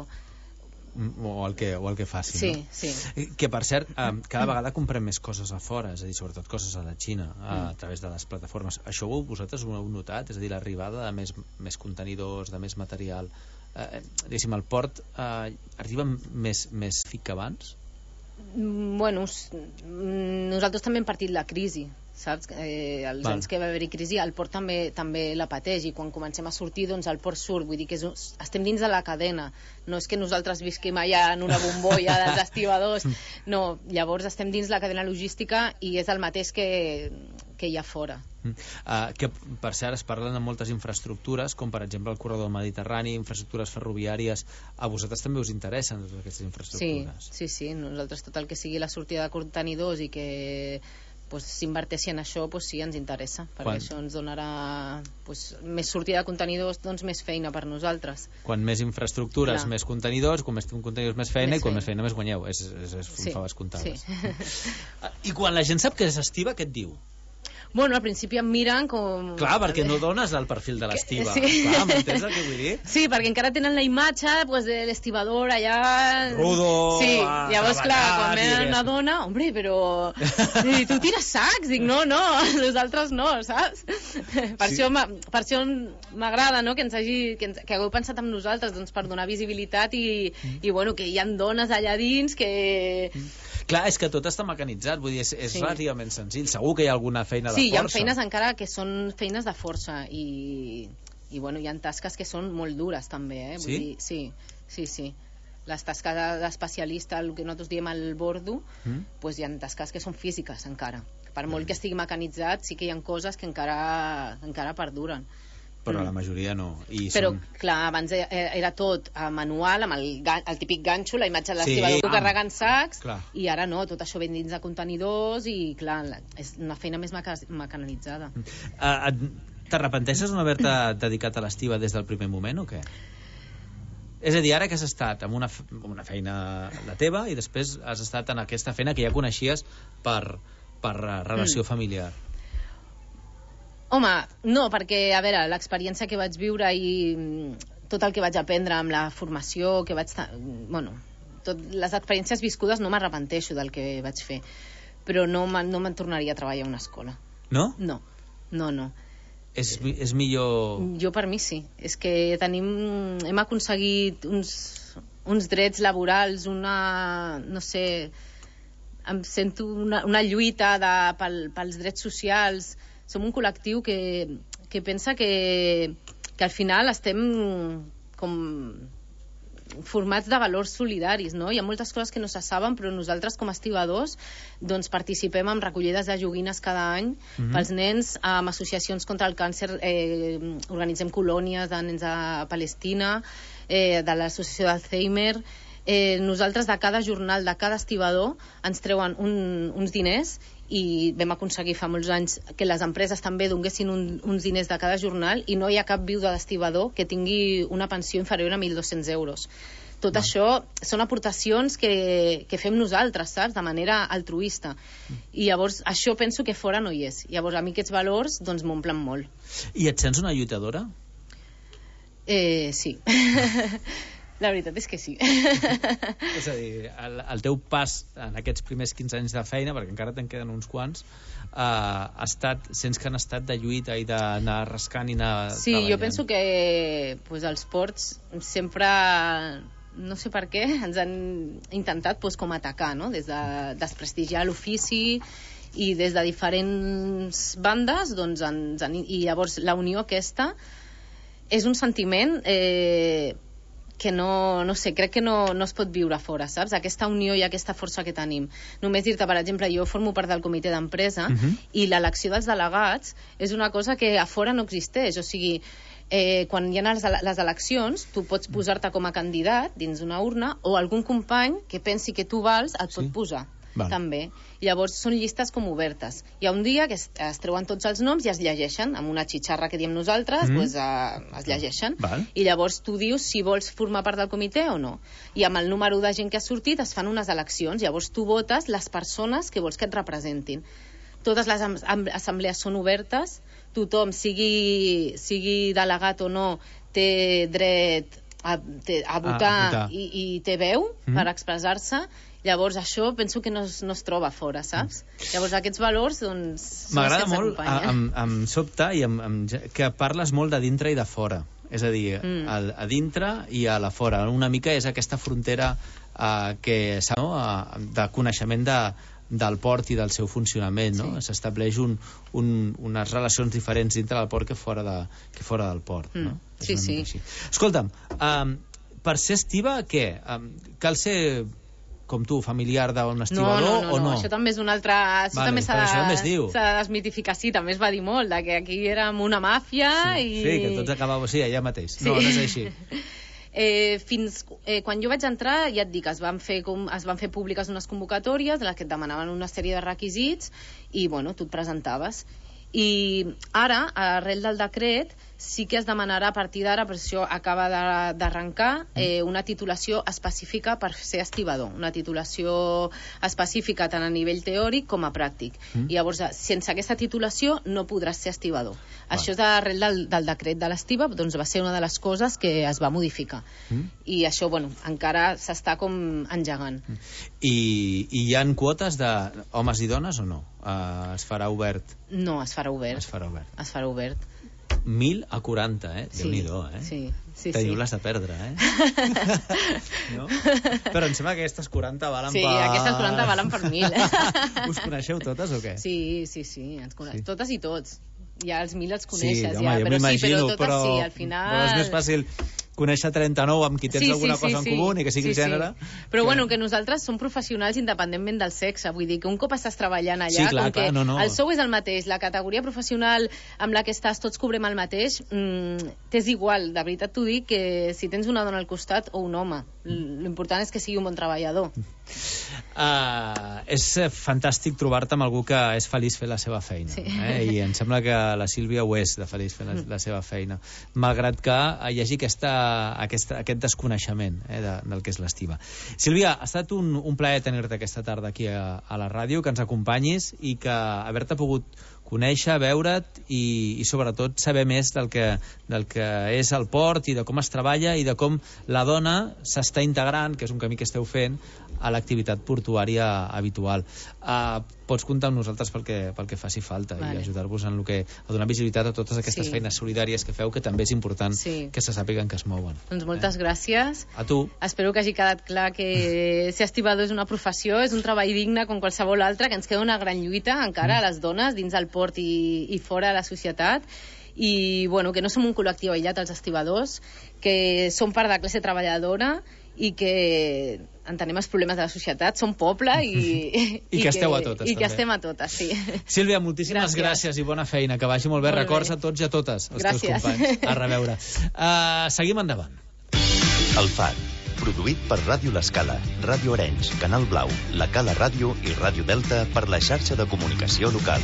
el que facin, sí, no? Sí. Que per cert, cada vegada comprem més coses a fora, és a dir, sobretot coses a la Xina, a través de les plataformes. Això vosaltres ho heu notat? És a dir, l'arribada de més contenidors, de més material, diguéssim, al port arriba més fic que abans? Bueno, nosaltres també hem partit la crisi, saps? Els anys que va haver-hi crisi, el port també la pateix, i quan comencem a sortir, el port surt. Vull dir que estem dins de la cadena, no és que nosaltres visquem allà en una bombolla dels estibadors, no, llavors estem dins la cadena logística i és el mateix que hi ha fora. Que per cert es parlen de moltes infraestructures, com per exemple el corredor mediterrani, infraestructures ferroviàries. A vosaltres també us interessen totes aquestes infraestructures? Sí, nosaltres tot el que sigui la sortida de contenidors i que s'inverteixi en això, sí, ens interessa, perquè això ens donarà més sortida de contenidors, més feina per nosaltres. Quan més infraestructures, més contenidors, quan més contenidors, més feina, i quan més feina, més guanyeu. És faves comptades. I quan la gent sap que és estiva, què et diu? Bueno, al principi em miren com... Clar, perquè no dones el perfil de l'estiva. Sí. Clar, m'entens el que vull dir? Sí, perquè encara tenen la imatge de l'estibador allà... Rudo, sí, llavors, clar, quan venen una dona... Hombre, però... tu tires sacs? Dic, no, nosaltres no, saps? Per això m'agrada, no?, que hagueu pensat en nosaltres, per donar visibilitat i bueno, que hi ha dones allà dins que... Clar, és que tot està mecanitzat, vull dir, és relativament senzill. Segur que hi ha alguna feina de força. Sí, hi ha feines encara que són feines de força i bueno, hi ha tasques que són molt dures també, Sí? Vull dir, sí. Les tasques d'especialista, el que nosaltres diem el bordo, hi ha tasques que són físiques encara. Per molt que estigui mecanitzat, sí que hi ha coses que encara perduren. però la majoria no. Però, clar, abans era tot manual, amb el típic ganxo, la imatge de l'estibador carregant sacs, i ara no, tot això ven dins de contenidors i, clar, és una feina més mecanalitzada. T'arrepenteixes no haver-te dedicat a l'estiva des del primer moment o què? És a dir, ara que has estat amb una feina la teva i després has estat en aquesta feina que ja coneixies per relació familiar. Home, no, perquè, a veure, l'experiència que vaig viure i tot el que vaig aprendre amb la formació que vaig... les experiències viscudes no m'arrepenteixo del que vaig fer, però no me'n tornaria a treballar a una escola. No? No. És millor... Jo per mi sí. És que hem aconseguit uns drets laborals, no sé, em sento una lluita pels drets socials. Som un col·lectiu que pensa que al final estem com formats de valors solidaris, no? Hi ha moltes coses que no se saben, però nosaltres com a estibadors doncs participem en recollides de joguines cada any pels nens, amb associacions contra el càncer, organitzem colònies de nens a Palestina, de l'associació d'Alzheimer. Nosaltres de cada jornal, de cada estibador ens treuen uns diners, i vam aconseguir fa molts anys que les empreses també donguessin uns diners de cada jornal, i no hi ha cap viuda d'estibador que tingui una pensió inferior a 1.200 euros. Tot això són aportacions que fem nosaltres, saps? De manera altruista. I llavors això penso que fora no hi és. Llavors a mi aquests valors doncs m'omplen molt. I et sents una lluitadora? Sí. La veritat és que sí. És a dir, el teu pas en aquests primers 15 anys de feina, perquè encara te'n queden uns quants, sents que han estat de lluita i d'anar rascant i anar treballant? Sí, jo penso que els ports sempre, no sé per què, ens han intentat com atacar, no? Des de desprestigiar l'ofici i des de diferents bandes, doncs i llavors la unió aquesta és un sentiment que no sé, crec que no es pot viure fora, saps? Aquesta unió i aquesta força que tenim. Només dir-te, per exemple, jo formo part del comitè d'empresa i l'elecció dels delegats és una cosa que a fora no existeix. O sigui, quan hi ha les eleccions, tu pots posar-te com a candidat dins d'una urna, o algun company que pensi que tu vals et pot posar. També. Llavors són llistes com obertes. Hi ha un dia que es treuen tots els noms i es llegeixen, amb una xitxarra que diem nosaltres, es llegeixen. I llavors tu dius si vols formar part del comitè o no. I amb el número de gent que ha sortit es fan unes eleccions. Llavors tu votes les persones que vols que et representin. Totes les assemblees són obertes, tothom, sigui delegat o no, té dret a votar i té veu per expressar-se. Llavors això penso que no es troba fora, saps? Llavors aquests valors doncs m'agrada molt, em sobta que parles molt de dintre i de fora, és a dir, a dintre i a la fora. Una mica és aquesta frontera de coneixement del port i del seu funcionament, no? S'estableix unes relacions diferents dintre del port que fora del port, no? Sí. Escolta'm, per ser estiva, què? Cal ser com tu, familiar d'un estibador o no? Això també és un altre... Això també s'ha de desmitificar. Sí, també es va dir molt, que aquí érem una màfia i... Sí, que tots acabàvem... Sí, allà mateix. No és així. Quan jo vaig entrar, ja et dic, es van fer públiques unes convocatòries de les que et demanaven una sèrie de requisits i, bueno, tu et presentaves. I ara, arrel del decret, sí que es demanarà a partir d'ara, per això acaba d'arrencar, una titulació específica per ser estibador, una titulació específica tant a nivell teòric com a pràctic. I llavors, sense aquesta titulació no podràs ser estibador. Això és arrel del decret de l'estiva, doncs va ser una de les coses que es va modificar. I això, bueno, encara s'està com engegant. I hi ha quotes d'homes i dones o no? Es farà obert? No, es farà obert. Es farà obert. 1.000 a 40, Déu-n'hi-do, Sí. Teniu-les de perdre, No? Però em sembla que aquestes 40 valen per... Sí, aquestes 40 valen per 1.000. Us coneixeu totes o què? Sí, ens coneixem. Totes i tots. Ja els 1.000 els coneixes, sí, home, però totes sí, al final... Però és més fàcil conèixer 39 amb qui tens alguna cosa en comú, ni que sigui gènere. Però bueno, que nosaltres som professionals independentment del sexe, vull dir que un cop estàs treballant allà, clar, com que no. el sou és el mateix, la categoria professional amb la que estàs, tots cobrem el mateix, t'és igual, de veritat t'ho dic, que si tens una dona al costat o un home, l'important és que sigui un bon treballador. És fantàstic trobar-te amb algú que és feliç fent la seva feina, i em sembla que la Sílvia ho és, de feliç fent la seva feina, malgrat que hi hagi aquest desconeixement del que és l'estima. Sílvia, ha estat un plaer tenir-te aquesta tarda aquí a la ràdio, que ens acompanyis i que haver-te pogut conèixer, veure't i sobretot saber més del que és el port i de com es treballa i de com la dona s'està integrant, que és un camí que esteu fent, a l'activitat portuària habitual. Pots comptar amb nosaltres pel que faci falta i ajudar-vos a donar visibilitat a totes aquestes feines solidàries que feu, que també és important que se sàpiguen que es mouen. Doncs moltes gràcies. A tu. Espero que hagi quedat clar que ser estibador és una professió, és un treball digne com qualsevol altre, que ens queda una gran lluita encara a les dones dins del port i fora de la societat, i bueno, que no som un col·lectiu aïllat els estibadors, que som part de la classe treballadora i que entenem els problemes de la societat, som poble i que esteu a totes. I que estem a totes, sí. Sílvia, moltíssimes gràcies i bona feina, que vagi molt bé. Records a tots i a totes els teus companys. A reveure. Seguim endavant. El Far, produït per Ràdio L'Escala, Ràdio Arenys, Canal Blau, La Cala Ràdio i Ràdio Delta per la xarxa de comunicació local.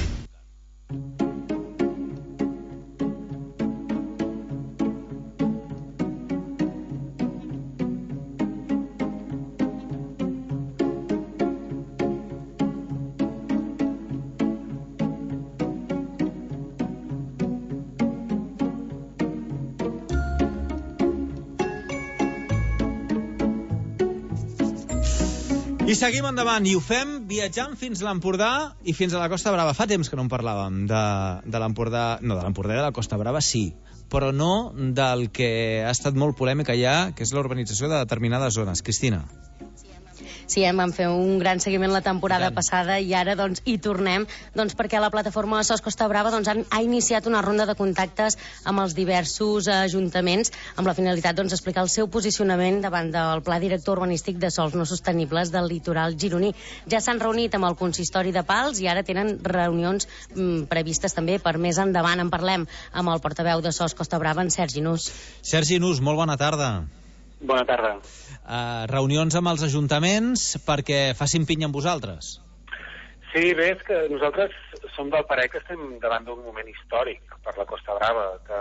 I seguim endavant, i ho fem viatjant fins a l'Empordà i fins a la Costa Brava. Fa temps que no en parlàvem de l'Empordà, no, de l'Empordà i de la Costa Brava sí, però no del que ha estat molt polèmica ja, que és la urbanització de determinades zones. Cristina. Sí, vam fer un gran seguiment la temporada passada i ara hi tornem, perquè la plataforma SOS Costa Brava ha iniciat una ronda de contactes amb els diversos ajuntaments amb la finalitat d'explicar el seu posicionament davant del Pla Director Urbanístic de Sòls No Sostenibles del litoral gironí. Ja s'han reunit amb el consistori de Pals i ara tenen reunions previstes també per més endavant. En parlem amb el portaveu de SOS Costa Brava, en Sergi Nus. Sergi Nus, molt bona tarda. Bona tarda. Reunions amb els ajuntaments perquè facin pinya amb vosaltres. Sí, bé, és que nosaltres som del parer que estem davant d'un moment històric per la Costa Brava, que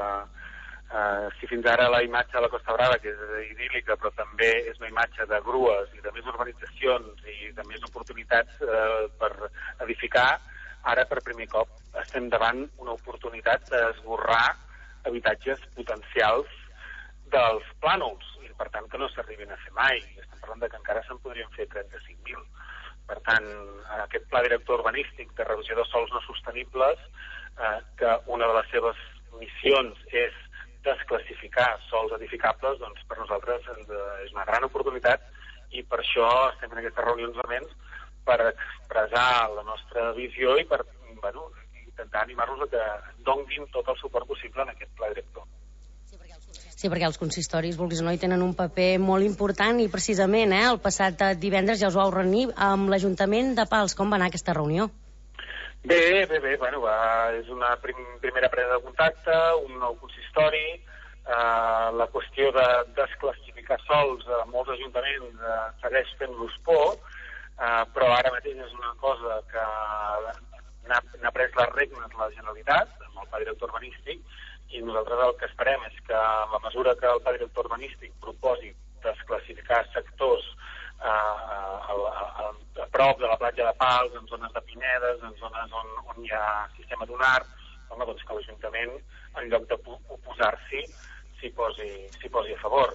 si fins ara la imatge de la Costa Brava, que és idíl·lica, però també és una imatge de grues i de més urbanitzacions i de més oportunitats per edificar, ara per primer cop estem davant una oportunitat d'esborrar habitatges potencials dels plànols, i per tant que no s'arribin a fer mai. Estem parlant que encara se'n podrien fer 35.000. Per tant, aquest pla director urbanístic de revisió de sòls no sostenibles, que una de les seves missions és desclassificar sòls edificables, doncs per nosaltres és una gran oportunitat i per això estem en aquestes reunions per expressar la nostra visió i per intentar animar-los a que donguin tot el suport possible en aquest pla director. Sí, perquè els consistoris, vulguis o no, hi tenen un paper molt important i precisament el passat divendres ja us vau reunir amb l'Ajuntament de Pals. Com va anar aquesta reunió? Bé. És una primera presa de contacte, un nou consistori, la qüestió de desclassificar sòls a molts ajuntaments segueix fent-los por, però ara mateix és una cosa que n'ha pres les regnes la Generalitat, amb el pla director urbanístic, i nosaltres el que esperem és que a la mesura que el pla director urbanístic proposi desclassificar sectors a prop de la platja de Pals, en zones de pinedes, en zones on hi ha sistema dunar, doncs que l'Ajuntament, en lloc d'oposar-s'hi, s'hi posi a favor.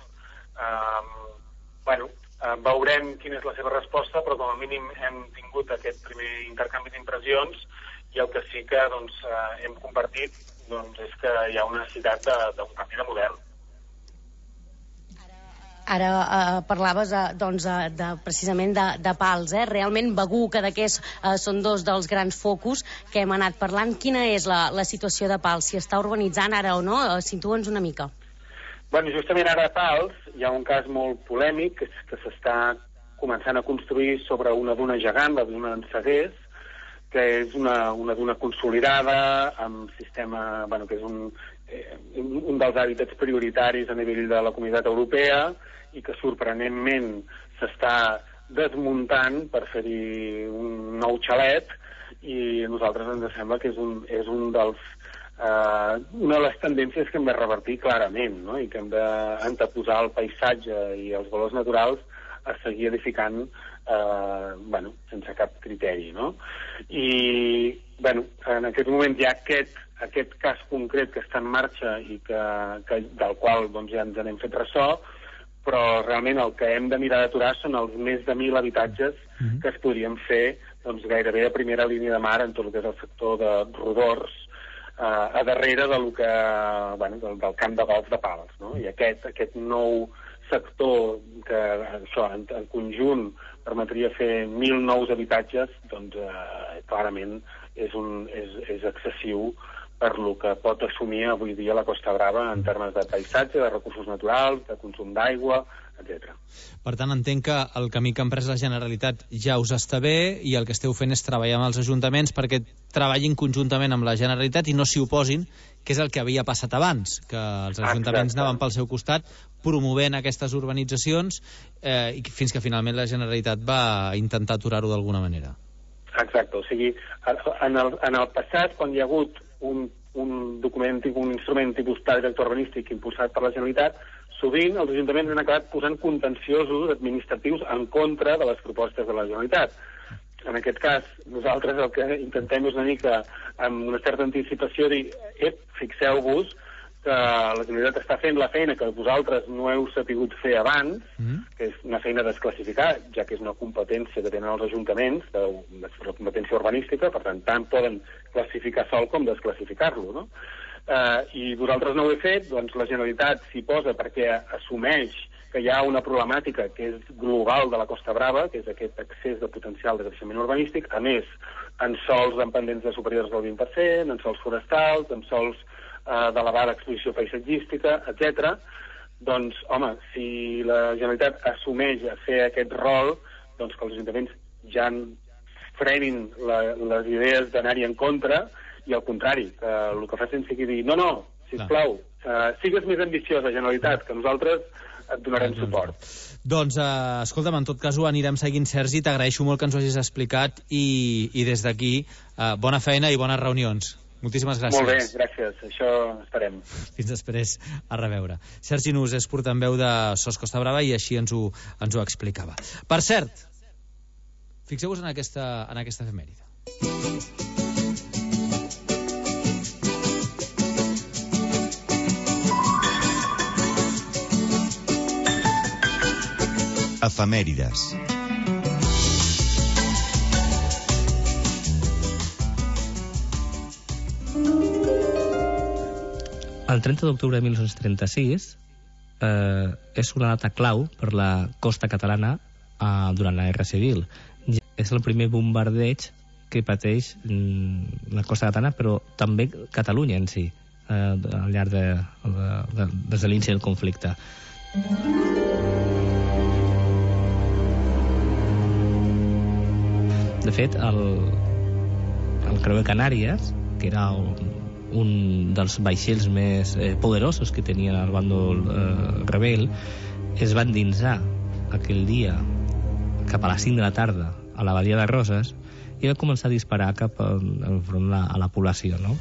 Veurem quina és la seva resposta, però com a mínim hem tingut aquest primer intercanvi d'impressions i el que sí que hem compartit és que hi ha una necessitat d'un canvi de model. Ara parlaves precisament de Pals, realment Begur, Cadaqués són dos dels grans focus que hem anat parlant. Quina és la situació de Pals? Si està urbanitzant ara o no? Situa'ns una mica. Bueno, justament ara a Pals hi ha un cas molt polèmic que s'està començant a construir sobre una duna gegant, la duna d'en Segués, que és una duna consolidada amb sistema, bueno, que és un dels hàbitats prioritaris a nivell de la Comunitat Europea i que sorprenentment s'està desmuntant per fer-hi un nou xalet, i a nosaltres ens sembla que és una de les tendències que hem de revertir clarament, no? I que hem d'anteposar el paisatge i els valors naturals a seguir edificant sense cap criteri, no? I en aquest moment hi ha aquest cas concret que està en marxa i del qual ja ens n'hem fet ressò, però realment el que hem de mirar d'aturar són els més de 1.000 habitatges que es podrien fer gairebé a primera línia de mar en tot el que és el sector de Rodors, a darrere del camp de golf de Pals, no? I aquest nou sector que en conjunt permetria fer 1.000 nous habitatges, doncs clarament és excessiu per lo que pot assumir avui dia la Costa Brava en termes de paisatge, de recursos naturals, de consum d'aigua, etc. Per tant, entenc que el camí que ha emprès la Generalitat ja us està bé i el que esteu fent és treballar amb els ajuntaments perquè treballin conjuntament amb la Generalitat i no s'hi oposin, que és el que havia passat abans, que els ajuntaments anaven pel seu costat promovent aquestes urbanitzacions fins que finalment la Generalitat va intentar aturar-ho d'alguna manera. Exacte, o sigui, en el passat, quan hi ha hagut un document, un instrument tipus pla director urbanístic impulsat per la Generalitat, sovint els ajuntaments han acabat posant contenciosos administratius en contra de les propostes de la Generalitat. En aquest cas, nosaltres el que intentem és una mica, amb una certa anticipació, dir, fixeu-vos que la Generalitat està fent la feina que vosaltres no heu sapigut fer abans, que és una feina a desclassificar, ja que és una competència que tenen els ajuntaments, la competència urbanística, per tant poden classificar sol com desclassificar-lo, no? I vosaltres no ho heu fet, doncs la Generalitat s'hi posa perquè assumeix que hi ha una problemàtica que és global de la Costa Brava, que és aquest excés de potencial de creixement urbanístic, a més, en sols amb pendents de superiors del 20%, en sols forestals, en sols d'elevada exposició paisatgística, etc. Doncs, home, si la Generalitat assumeix a fer aquest rol, doncs que els ajuntaments ja frenin les idees d'anar-hi en contra, i al contrari, que el que facin sigui dir no, sisplau, sigues més ambiciosa, Generalitat, que nosaltres et donarem suport. Doncs, escolta'm, en tot cas ho anirem seguint, Sergi, t'agraeixo molt que ens ho hagis explicat i des d'aquí, bona feina i bones reunions. Moltíssimes gràcies. Molt bé, gràcies. Això esperem. Fins després. A reveure. Sergi Nus és portaveu de SOS Costa Brava i així ens ho explicava. Per cert, fixeu-vos en aquesta efemèride. Efemèrides. El 30 d'octubre de 1936 és una data clau per la costa catalana durant la Guerra Civil. És el primer bombardeig que pateix la costa catalana, però també Catalunya en si, al llarg des de l'inici del conflicte. De fet, el Creuer Canàries, que era un dels vaixells més poderosos que tenien el bàndol rebel, es va endinsar aquell dia cap a les 5 de la tarda a la badia de Roses i va començar a disparar cap enfront a la població, no?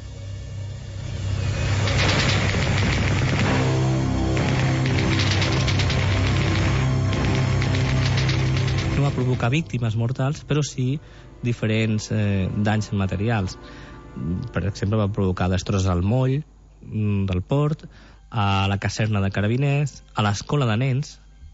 No va provocar víctimes mortals, però sí diferents danys materials. Per exemple, va provocar destrosses al moll del port, a la caserna de carabiners, a l'escola de nens,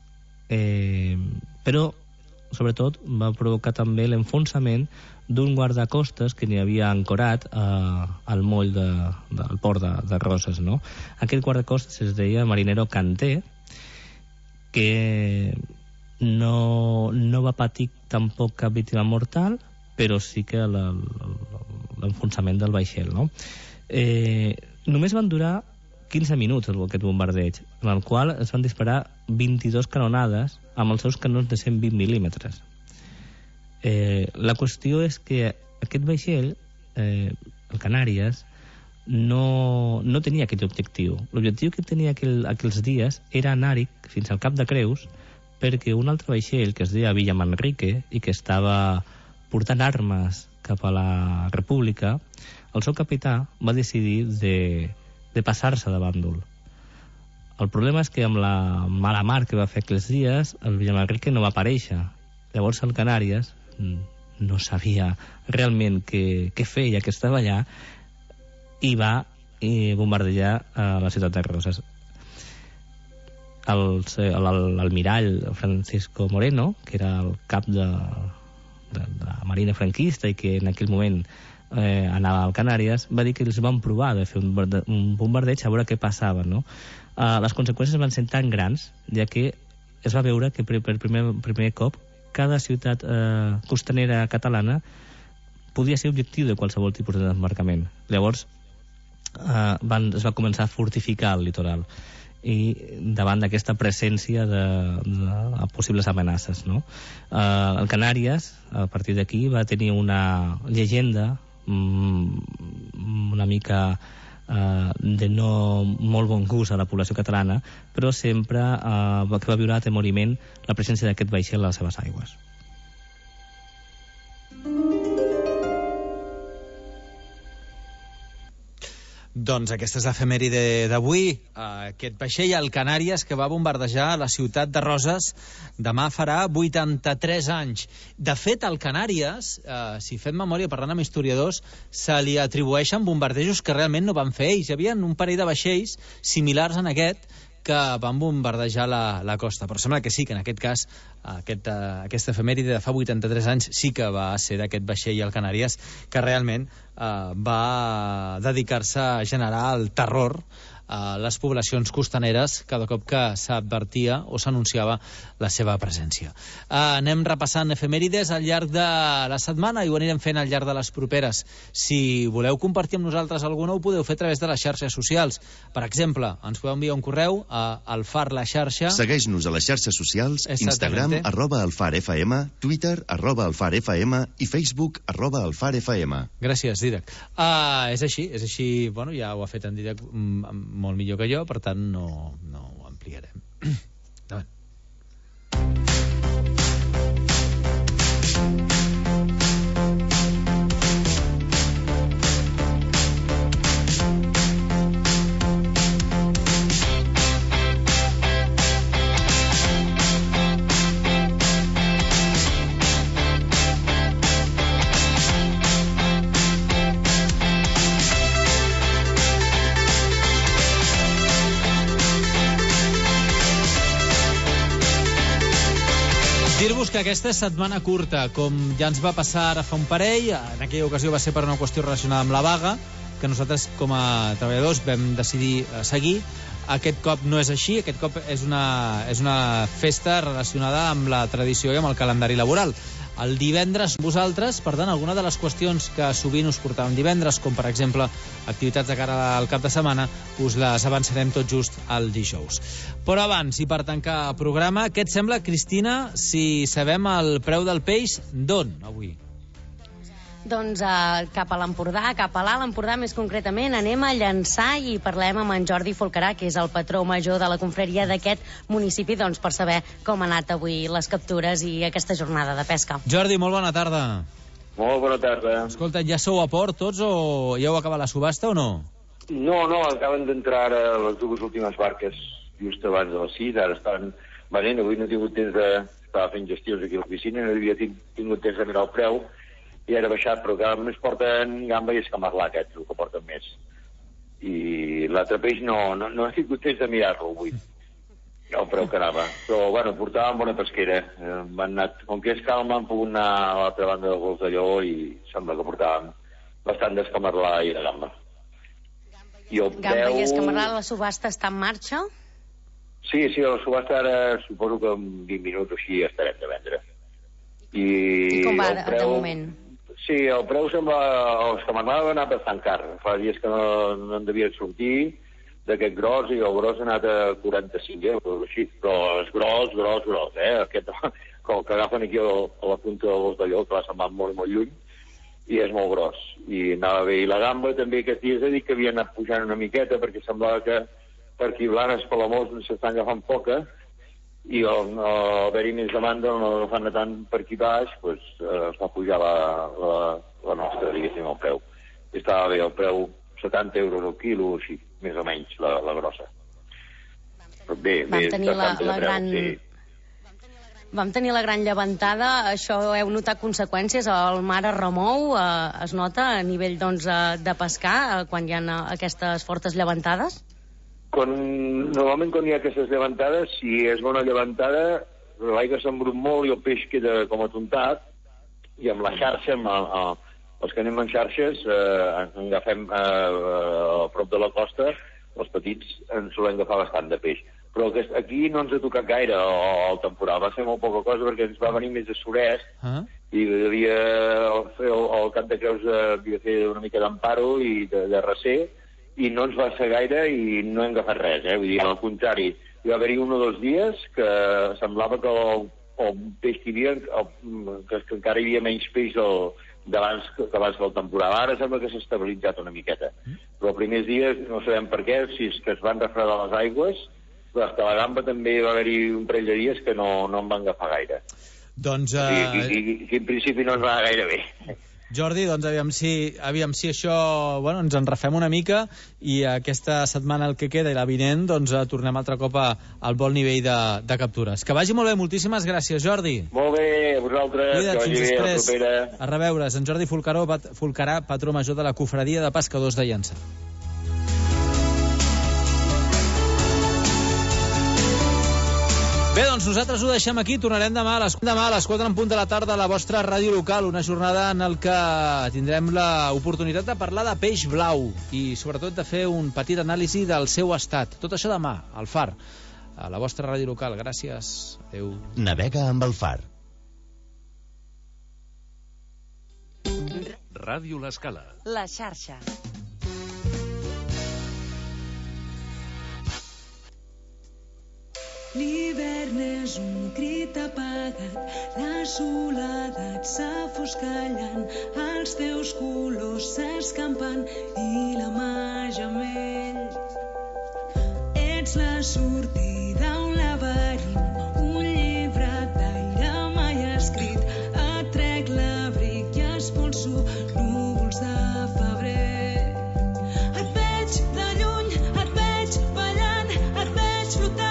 però sobretot va provocar també l'enfonsament d'un guardacostes que n'hi havia ancorat al moll del port de Roses, no? Aquest guardacostes es deia Marinero Canté, que no va patir tampoc cap víctima mortal, però sí que l'enfonsament del vaixell, no? Només van durar 15 minuts aquest bombardeig, en el qual es van disparar 22 canonades amb els seus canons de 120 mil·límetres. La qüestió és que aquest vaixell, el Canàries, no tenia aquest objectiu. L'objectiu que tenia aquells dies era anar-hi fins al Cap de Creus, perquè un altre vaixell que es deia Villa Manrique i que estava portant armes cap a la República, el seu capità va decidir de passar-se de bàndol. El problema és que amb la mala mar que va fer aquells dies, el Villa Manrique no va aparèixer. Llavors el Canàries no sabia realment què feia, que estava allà, i va bombardejar la ciutat de Roses. L'almirall Francisco Moreno, que era el cap de la marina franquista i que en aquell moment anava al Canàries, va dir que els van provar de fer un bombardeig a veure què passava, no? Les conseqüències van ser tan grans, ja que es va veure que per primer cop cada ciutat costanera catalana podia ser objectiu de qualsevol tipus de desembarcament. Llavors es va començar a fortificar el litoral i davant d'aquesta presència de possibles amenaces, no? El Canàries, a partir d'aquí, va tenir una llegenda una mica de no molt bon gust a la població catalana, però sempre que va viure atemoriment la presència d'aquest vaixell a les seves aigües. Doncs aquesta és l'efemèride d'avui. Aquest vaixell, el Canàries, que va bombardejar la ciutat de Roses, demà farà 83 anys. De fet, al Canàries, si fem memòria parlant amb historiadors, se li atribueixen bombardejos que realment no van fer ells. Hi havia un parell de vaixells similars en aquest que van bombardejar la costa. Però sembla que sí, que en aquest cas aquesta efemèride de fa 83 anys sí que va ser d'aquest vaixell al Canàries que realment va dedicar-se a generar el terror a les poblacions costaneres cada cop que s'advertia o s'anunciava la seva presència. Anem repassant efemèrides al llarg de la setmana i ho anirem fent al llarg de les properes. Si voleu compartir amb nosaltres alguna, ho podeu fer a través de les xarxes socials. Per exemple, ens podeu enviar un correu a Alfar la xarxa. Segueix-nos a les xarxes socials, Instagram, @alfarfm, Twitter, @alfarfm i Facebook, @alfarfm. Gràcies, Didac. És així, bueno, ja ho ha fet en Didac molt millor que jo, per tant no ho ampliarem. Endavant. Dir-vos que aquesta és setmana curta, com ja ens va passar ara fa un parell. En aquella ocasió va ser per una qüestió relacionada amb la vaga, que nosaltres com a treballadors vam decidir seguir. Aquest cop no és així, aquest cop és una festa relacionada amb la tradició i amb el calendari laboral. El divendres vosaltres, per tant, alguna de les qüestions que sovint us portàvem divendres, com per exemple activitats de cara al cap de setmana, us les avançarem tot just el dijous. Però abans, i per tancar programa, què et sembla, Cristina, si sabem el preu del peix d'on avui? Doncs cap a l'Empordà, cap a l'Alt Empordà més concretament, anem a Llançà i parlem amb en Jordi Folcarà, que és el patró major de la confraria d'aquest municipi, doncs per saber com han anat avui les captures i aquesta jornada de pesca. Jordi, molt bona tarda. Molt bona tarda. Escolta, ja sou a port tots o ja heu acabat la subhasta o no? No, acaben d'entrar ara les dues últimes barques just abans de les 6, ara estan venent, avui no he tingut temps d'estar fent gestions aquí a l'oficina, no havia tingut temps de mirar el preu, i ara ha baixat, però que més porten gamba i escamarlà, aquests, el que porten més. I l'altre peix no he tingut temps de mirar-lo avui, el preu que anava. Però, bueno, portàvem bona pesquera. Van anat, com que és calma, han pogut anar a l'altra banda del Golf de Lleó i sembla que portàvem bastant d'escamarlà i de gamba. Gamba i escamarlà, la subhasta està en marxa? Sí, la subhasta ara suposo que en 20 minuts o així estarem de vendre. I com va de moment? Sí, el preu sembla... Els camarlà va anar bastant car. Fa dies que no en devien sortir, d'aquest gros, i el gros ha anat a 45 euros, així, però és gros, aquest que agafen aquí a la punta de l'os d'allò, que se'n va molt, molt lluny, i és molt gros, i anava bé. I la gamba també aquests dies he dit que havia anat pujant una miqueta, perquè semblava que per aquí Blanes, Palamós, s'estan agafant poca, i al haver-hi més demanda, no fan tant per aquí baix, doncs es va pujar la nostra, diguéssim, el preu. I estava bé, el preu 70 euros al quilo, així, més o menys, la grossa. Bé, vam tenir la gran... Sí. Vam tenir la gran llevantada, això heu notat conseqüències, el mar es remou, es nota a nivell doncs, de pescar quan hi ha aquestes fortes llevantades? Normalment quan hi ha aquestes llevantades, si és bona llevantada, l'aigua s'embrut molt i el peix queda com atontat, i amb la xarxa, els que anem en xarxes, en agafem a prop de la costa, els petits en solem agafar bastant de peix. Però aquí no ens ha tocat gaire el temporal, va ser molt poca cosa perquè ens va venir més de sud-est i devia fer el Cap de Creus, devia fer una mica d'emparo i de recer, i no ens va ser gaire i no hem agafat res, vull dir, al contrari, hi va haver-hi 1 o 2 dies que semblava que el peix que hi havia, que encara hi havia menys peix abans del temporal. Ara sembla que s'ha estabilitzat una miqueta, però els primers dies no sabem per què, si és que es van refredar les aigües, però fins a la gamba també va haver-hi un parell de dies que no en van agafar gaire. Doncs... I en principi no ens va gaire bé. Jordi, doncs aviam si això... Bueno, ens en refem una mica i aquesta setmana el que queda i la vinent doncs tornem altre cop al bon nivell de captures. Que vagi molt bé, moltíssimes gràcies, Jordi. Molt bé, a vosaltres. Cuida't, que vagi bé, a la propera. A reveure's, en Jordi Folcarà, patró major de la Cofradia de Pescadors de Llançà. Bé, doncs nosaltres ho deixem aquí, tornarem demà a les 4 en punt de la tarda a la vostra ràdio local, una jornada en el que tindrem l'oportunitat de parlar de peix blau i sobretot de fer un petit anàlisi del seu estat. Tot això demà, al Far, a la vostra ràdio local. Gràcies. Adéu. Navega amb el Far. Ràdio L'Escala. La xarxa. L'hivern és un crit apagat, la soledat s'afoscallant, els teus colors s'escampant i la màgia amb ells. Ets la sortida a un laberint, un llibre d'aire mai escrit, et trec l'abric i expulso núvols de febrer. Et veig de lluny, et veig ballant, et veig flotant,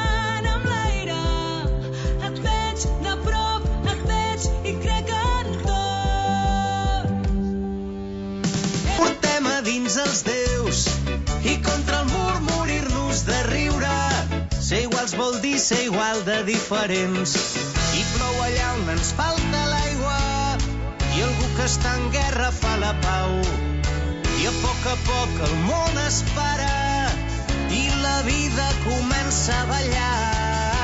dins els déus i contra el mur morir-nos de riure. Ser iguals vol dir ser igual de diferents, i plou allà on ens falta l'aigua i algú que està en guerra fa la pau, i a poc el món es para i la vida comença a ballar.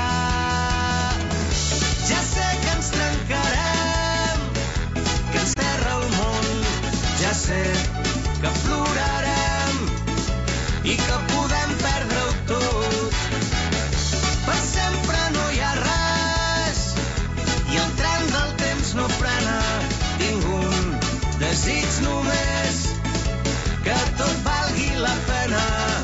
Ja sé que ens trencarem, que ens terra el món, ja sé que plorarem i que podem perdre-ho tot. Per sempre no hi ha res i el tren del temps no frena. Tinc un desig només, que tot valgui la pena.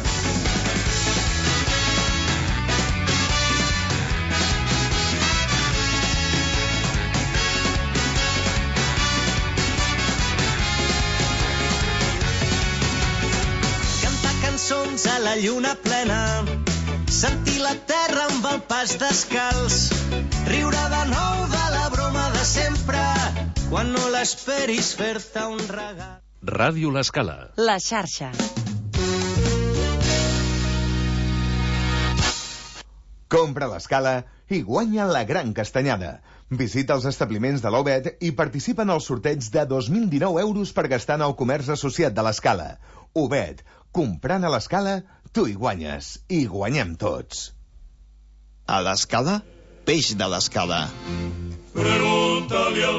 Cançons a la lluna plena, sentir la terra amb el pas descalç, riure de nou de la broma de sempre, quan no l'esperis fer-te un regal. Ràdio L'Escala. La xarxa. Compra l'Escala i guanya la gran castanyada. Visita els establiments de l'Obed i participa en el sorteig de 2.019 euros per gastar en el comerç associat de l'Escala. Obed, comprant a l'Escala, tu hi guanyes. I guanyem tots. A l'Escala, peix de l'Escala. Pregunta-li al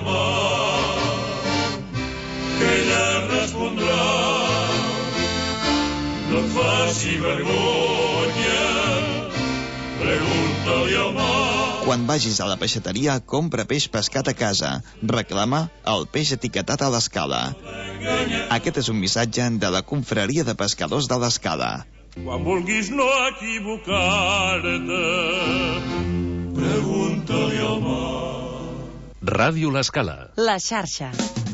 mar, que ella respondrà. no et faci vergonya, pregunta-li al mar. Quan vagis a la peixateria, compra peix pescat a casa. Reclama el peix etiquetat a l'Escala. Aquest és un missatge de la Confraria de Pescadors de l'Escala. Quan vulguis no equivocar-te, pregunta-li al mar. Ràdio L'Escala. La xarxa.